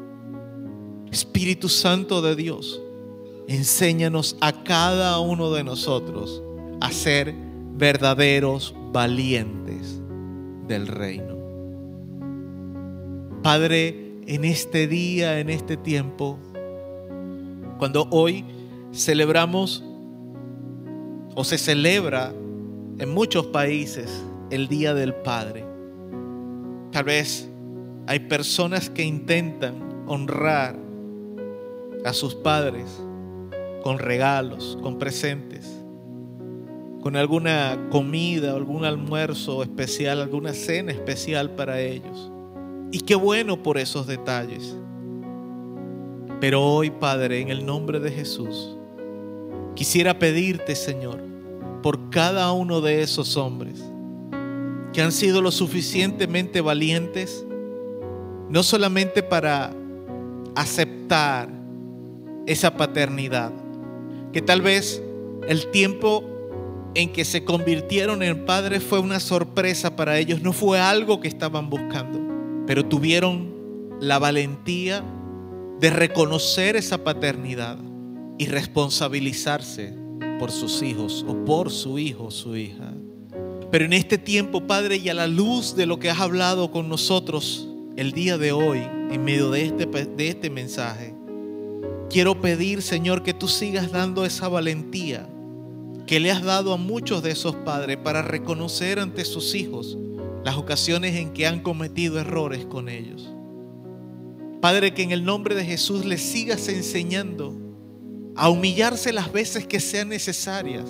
[SPEAKER 3] Espíritu Santo de Dios, enséñanos a cada uno de nosotros a ser verdaderos valientes del reino. Padre, en este día, en este tiempo, cuando hoy celebramos o se celebra en muchos países el Día del Padre. Tal vez hay personas que intentan honrar a sus padres con regalos, con presentes, con alguna comida, algún almuerzo especial, alguna cena especial para ellos. Y qué bueno por esos detalles. Pero hoy, Padre, en el nombre de Jesús, quisiera pedirte, Señor, por cada uno de esos hombres que han sido lo suficientemente valientes, no solamente para aceptar esa paternidad, que tal vez el tiempo en que se convirtieron en padres fue una sorpresa para ellos, no fue algo que estaban buscando, pero tuvieron la valentía de reconocer esa paternidad y responsabilizarse por sus hijos o por su hijo o su hija. Pero en este tiempo, Padre, y a la luz de lo que has hablado con nosotros el día de hoy, en medio de este mensaje, quiero pedir, Señor, que tú sigas dando esa valentía que le has dado a muchos de esos padres para reconocer ante sus hijos las ocasiones en que han cometido errores con ellos. Padre, que en el nombre de Jesús les sigas enseñando a humillarse las veces que sean necesarias.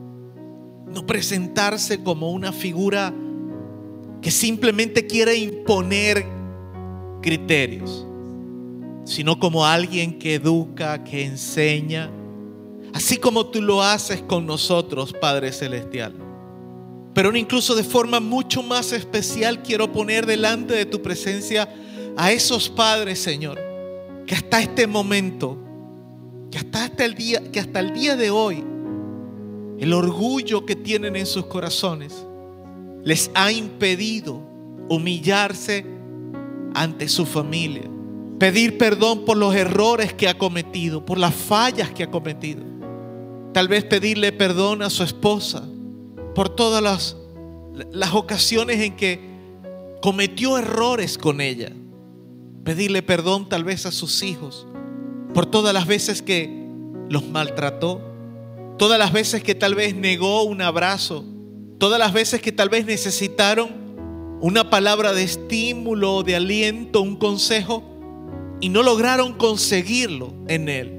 [SPEAKER 3] No presentarse como una figura que simplemente quiere imponer criterios, sino como alguien que educa, que enseña, así como tú lo haces con nosotros, Padre Celestial. Pero incluso de forma mucho más especial quiero poner delante de tu presencia a esos padres, Señor, que hasta este momento, que hasta el día de hoy, el orgullo que tienen en sus corazones les ha impedido humillarse ante su familia, pedir perdón por los errores que ha cometido, por las fallas que ha cometido. Tal vez pedirle perdón a su esposa por todas las ocasiones en que cometió errores con ella. Pedirle perdón tal vez a sus hijos por todas las veces que los maltrató, todas las veces que tal vez negó un abrazo, todas las veces que tal vez necesitaron una palabra de estímulo, de aliento, un consejo y no lograron conseguirlo en Él.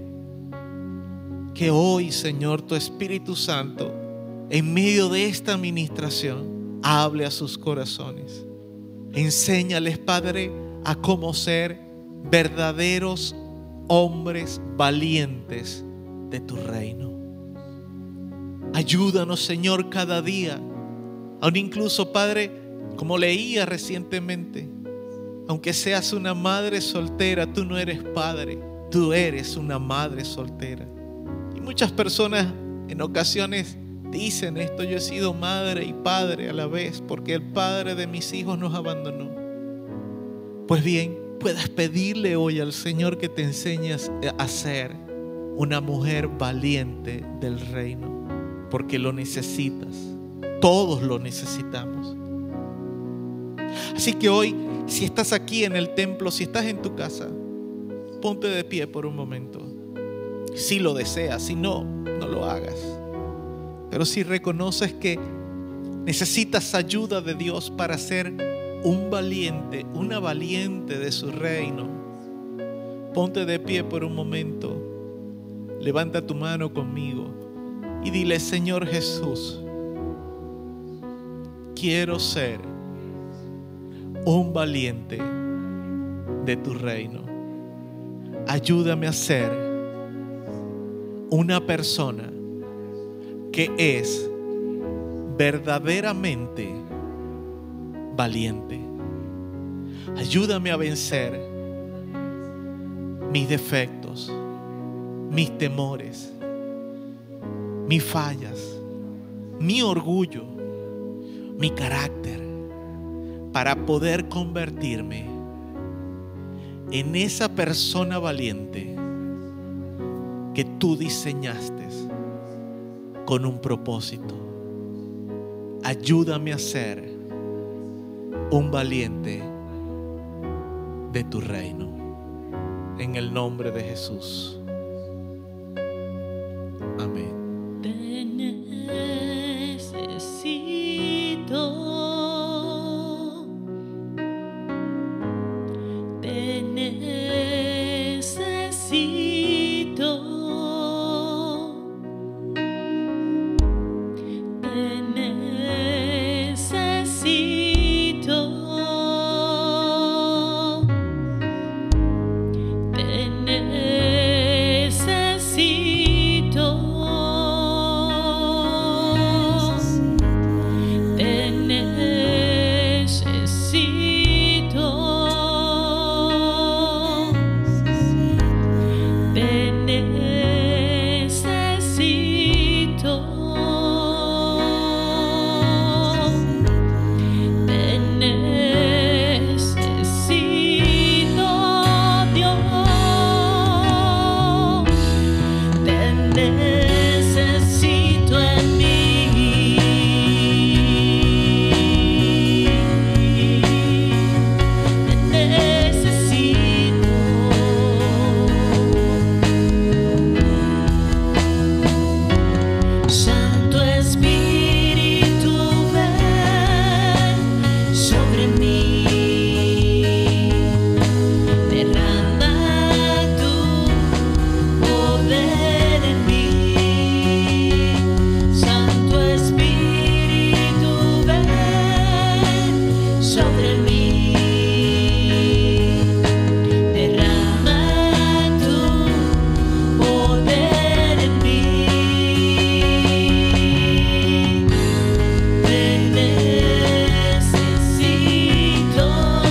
[SPEAKER 3] Que hoy, Señor, tu Espíritu Santo, en medio de esta administración, hable a sus corazones. Enséñales, Padre, a cómo ser verdaderos hombres valientes de tu reino. Ayúdanos, Señor, cada día. Aún incluso, Padre, como leía recientemente, aunque seas una madre soltera, tú no eres padre, tú eres una madre soltera. Y muchas personas en ocasiones dicen esto: yo he sido madre y padre a la vez porque el padre de mis hijos nos abandonó. Pues bien, puedas pedirle hoy al Señor que te enseñes a ser una mujer valiente del reino, porque lo necesitas. Todos lo necesitamos. Así que hoy, si estás aquí en el templo, si estás en tu casa, ponte de pie por un momento. Si lo deseas, si no, no lo hagas. Pero si reconoces que necesitas ayuda de Dios para ser un valiente, una valiente de su reino, ponte de pie por un momento. Levanta tu mano conmigo y dile: Señor Jesús, quiero ser un valiente de tu reino. Ayúdame a ser una persona que es verdaderamente valiente. Ayúdame a vencer mis defectos, mis temores, mis fallas, mi orgullo, mi carácter, para poder convertirme en esa persona valiente que tú diseñaste con un propósito. Ayúdame a ser un valiente de tu reino. En el nombre de Jesús. Amén.
[SPEAKER 2] Te necesito. Te necesito. Te necesito. Te necesito. Te necesito. Te necesito. Te necesito, Dios. Te necesito en mí. Te necesito. Santo Espíritu, ven sobre mí. Derrama tu poder en mí. Santo Espíritu, ven sobre mí. Derrama tu poder en mí. Te necesito.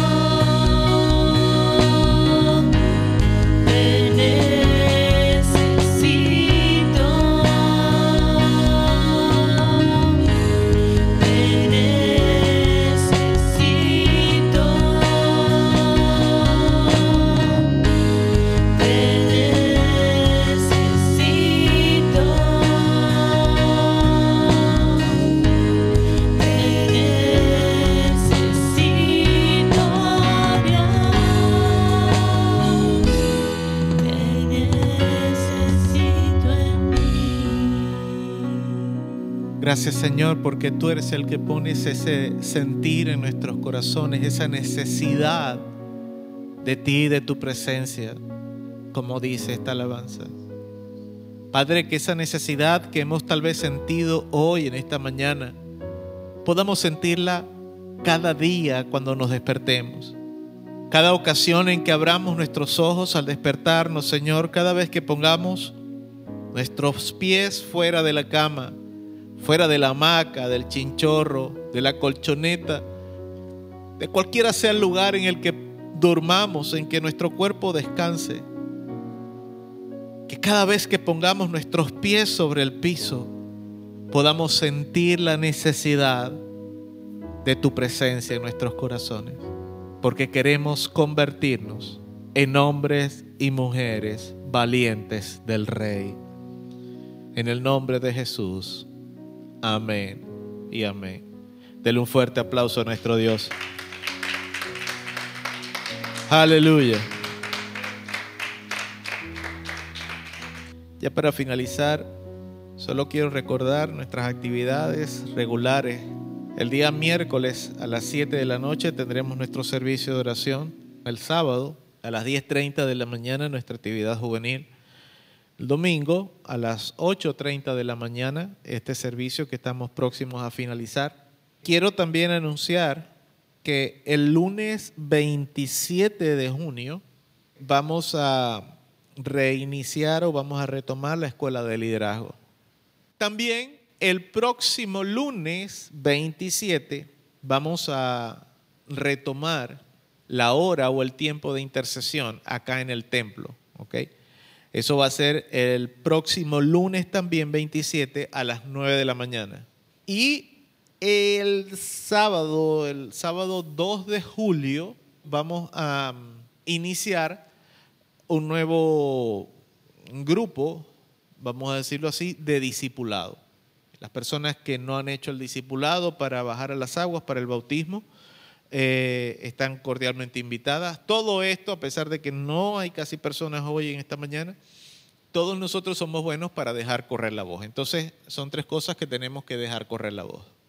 [SPEAKER 2] Te necesito. Te necesito. Te necesito.
[SPEAKER 3] Gracias, Señor, porque tú eres el que pones ese sentir en nuestros corazones, esa necesidad de ti, de tu presencia, como dice esta alabanza. Padre, que esa necesidad que hemos tal vez sentido hoy en esta mañana, podamos sentirla cada día cuando nos despertemos. Cada ocasión en que abramos nuestros ojos al despertarnos, Señor, cada vez que pongamos nuestros pies fuera de la cama, fuera de la hamaca, del chinchorro, de la colchoneta, de cualquiera sea el lugar en el que durmamos, en que nuestro cuerpo descanse, que cada vez que pongamos nuestros pies sobre el piso, podamos sentir la necesidad de tu presencia en nuestros corazones, porque queremos convertirnos en hombres y mujeres valientes del Rey. En el nombre de Jesús. Amén y amén. Denle un fuerte aplauso a nuestro Dios. Aleluya. Ya para finalizar, solo quiero recordar nuestras actividades regulares. El día miércoles a las 7 de la noche tendremos nuestro servicio de oración. El sábado a las 10:30 de la mañana nuestra actividad juvenil. El domingo a las 8:30 de la mañana este servicio que estamos próximos a finalizar. Quiero también anunciar que el lunes 27 de junio vamos a reiniciar o vamos a retomar la escuela de liderazgo. También el próximo lunes 27 vamos a retomar la hora o el tiempo de intercesión acá en el templo, ¿ok? Eso va a ser el próximo lunes también 27 a las 9 de la mañana. Y el sábado 2 de julio vamos a iniciar un nuevo grupo, vamos a decirlo así, de discipulado. Las personas que no han hecho el discipulado para bajar a las aguas, para el bautismo, están cordialmente invitadas. Todo esto, a pesar de que no hay casi personas hoy en esta mañana, todos nosotros somos buenos para dejar correr la voz. Entonces, son 3 cosas que tenemos que dejar correr la voz.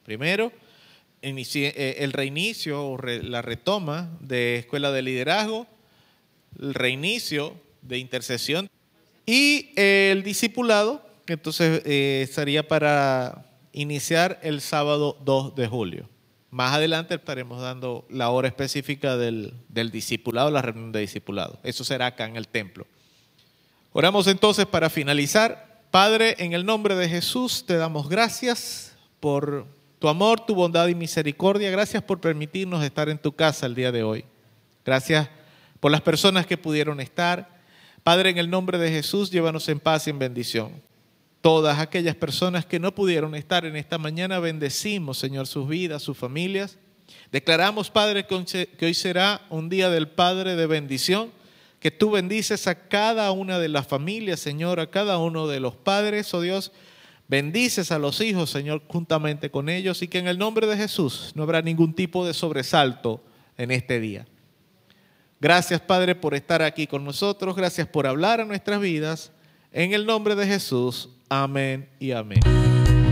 [SPEAKER 3] Primero, el reinicio o la retoma de Escuela de Liderazgo, el reinicio de intercesión y el discipulado, que entonces estaría para iniciar el sábado 2 de julio. Más adelante estaremos dando la hora específica del discipulado, la reunión de discipulado. Eso será acá en el templo. Oramos entonces para finalizar. Padre, en el nombre de Jesús te damos gracias por tu amor, tu bondad y misericordia. Gracias por permitirnos estar en tu casa el día de hoy. Gracias por las personas que pudieron estar. Padre, en el nombre de Jesús, llévanos en paz y en bendición. Todas aquellas personas que no pudieron estar en esta mañana, bendecimos, Señor, sus vidas, sus familias. Declaramos, Padre, que hoy será un día del Padre de bendición, que tú bendices a cada una de las familias, Señor, a cada uno de los padres, oh Dios. Bendices a los hijos, Señor, juntamente con ellos, y que en el nombre de Jesús no habrá ningún tipo de sobresalto en este día. Gracias, Padre, por estar aquí con nosotros. Gracias por hablar a nuestras vidas. En el nombre de Jesús. Amén y amén.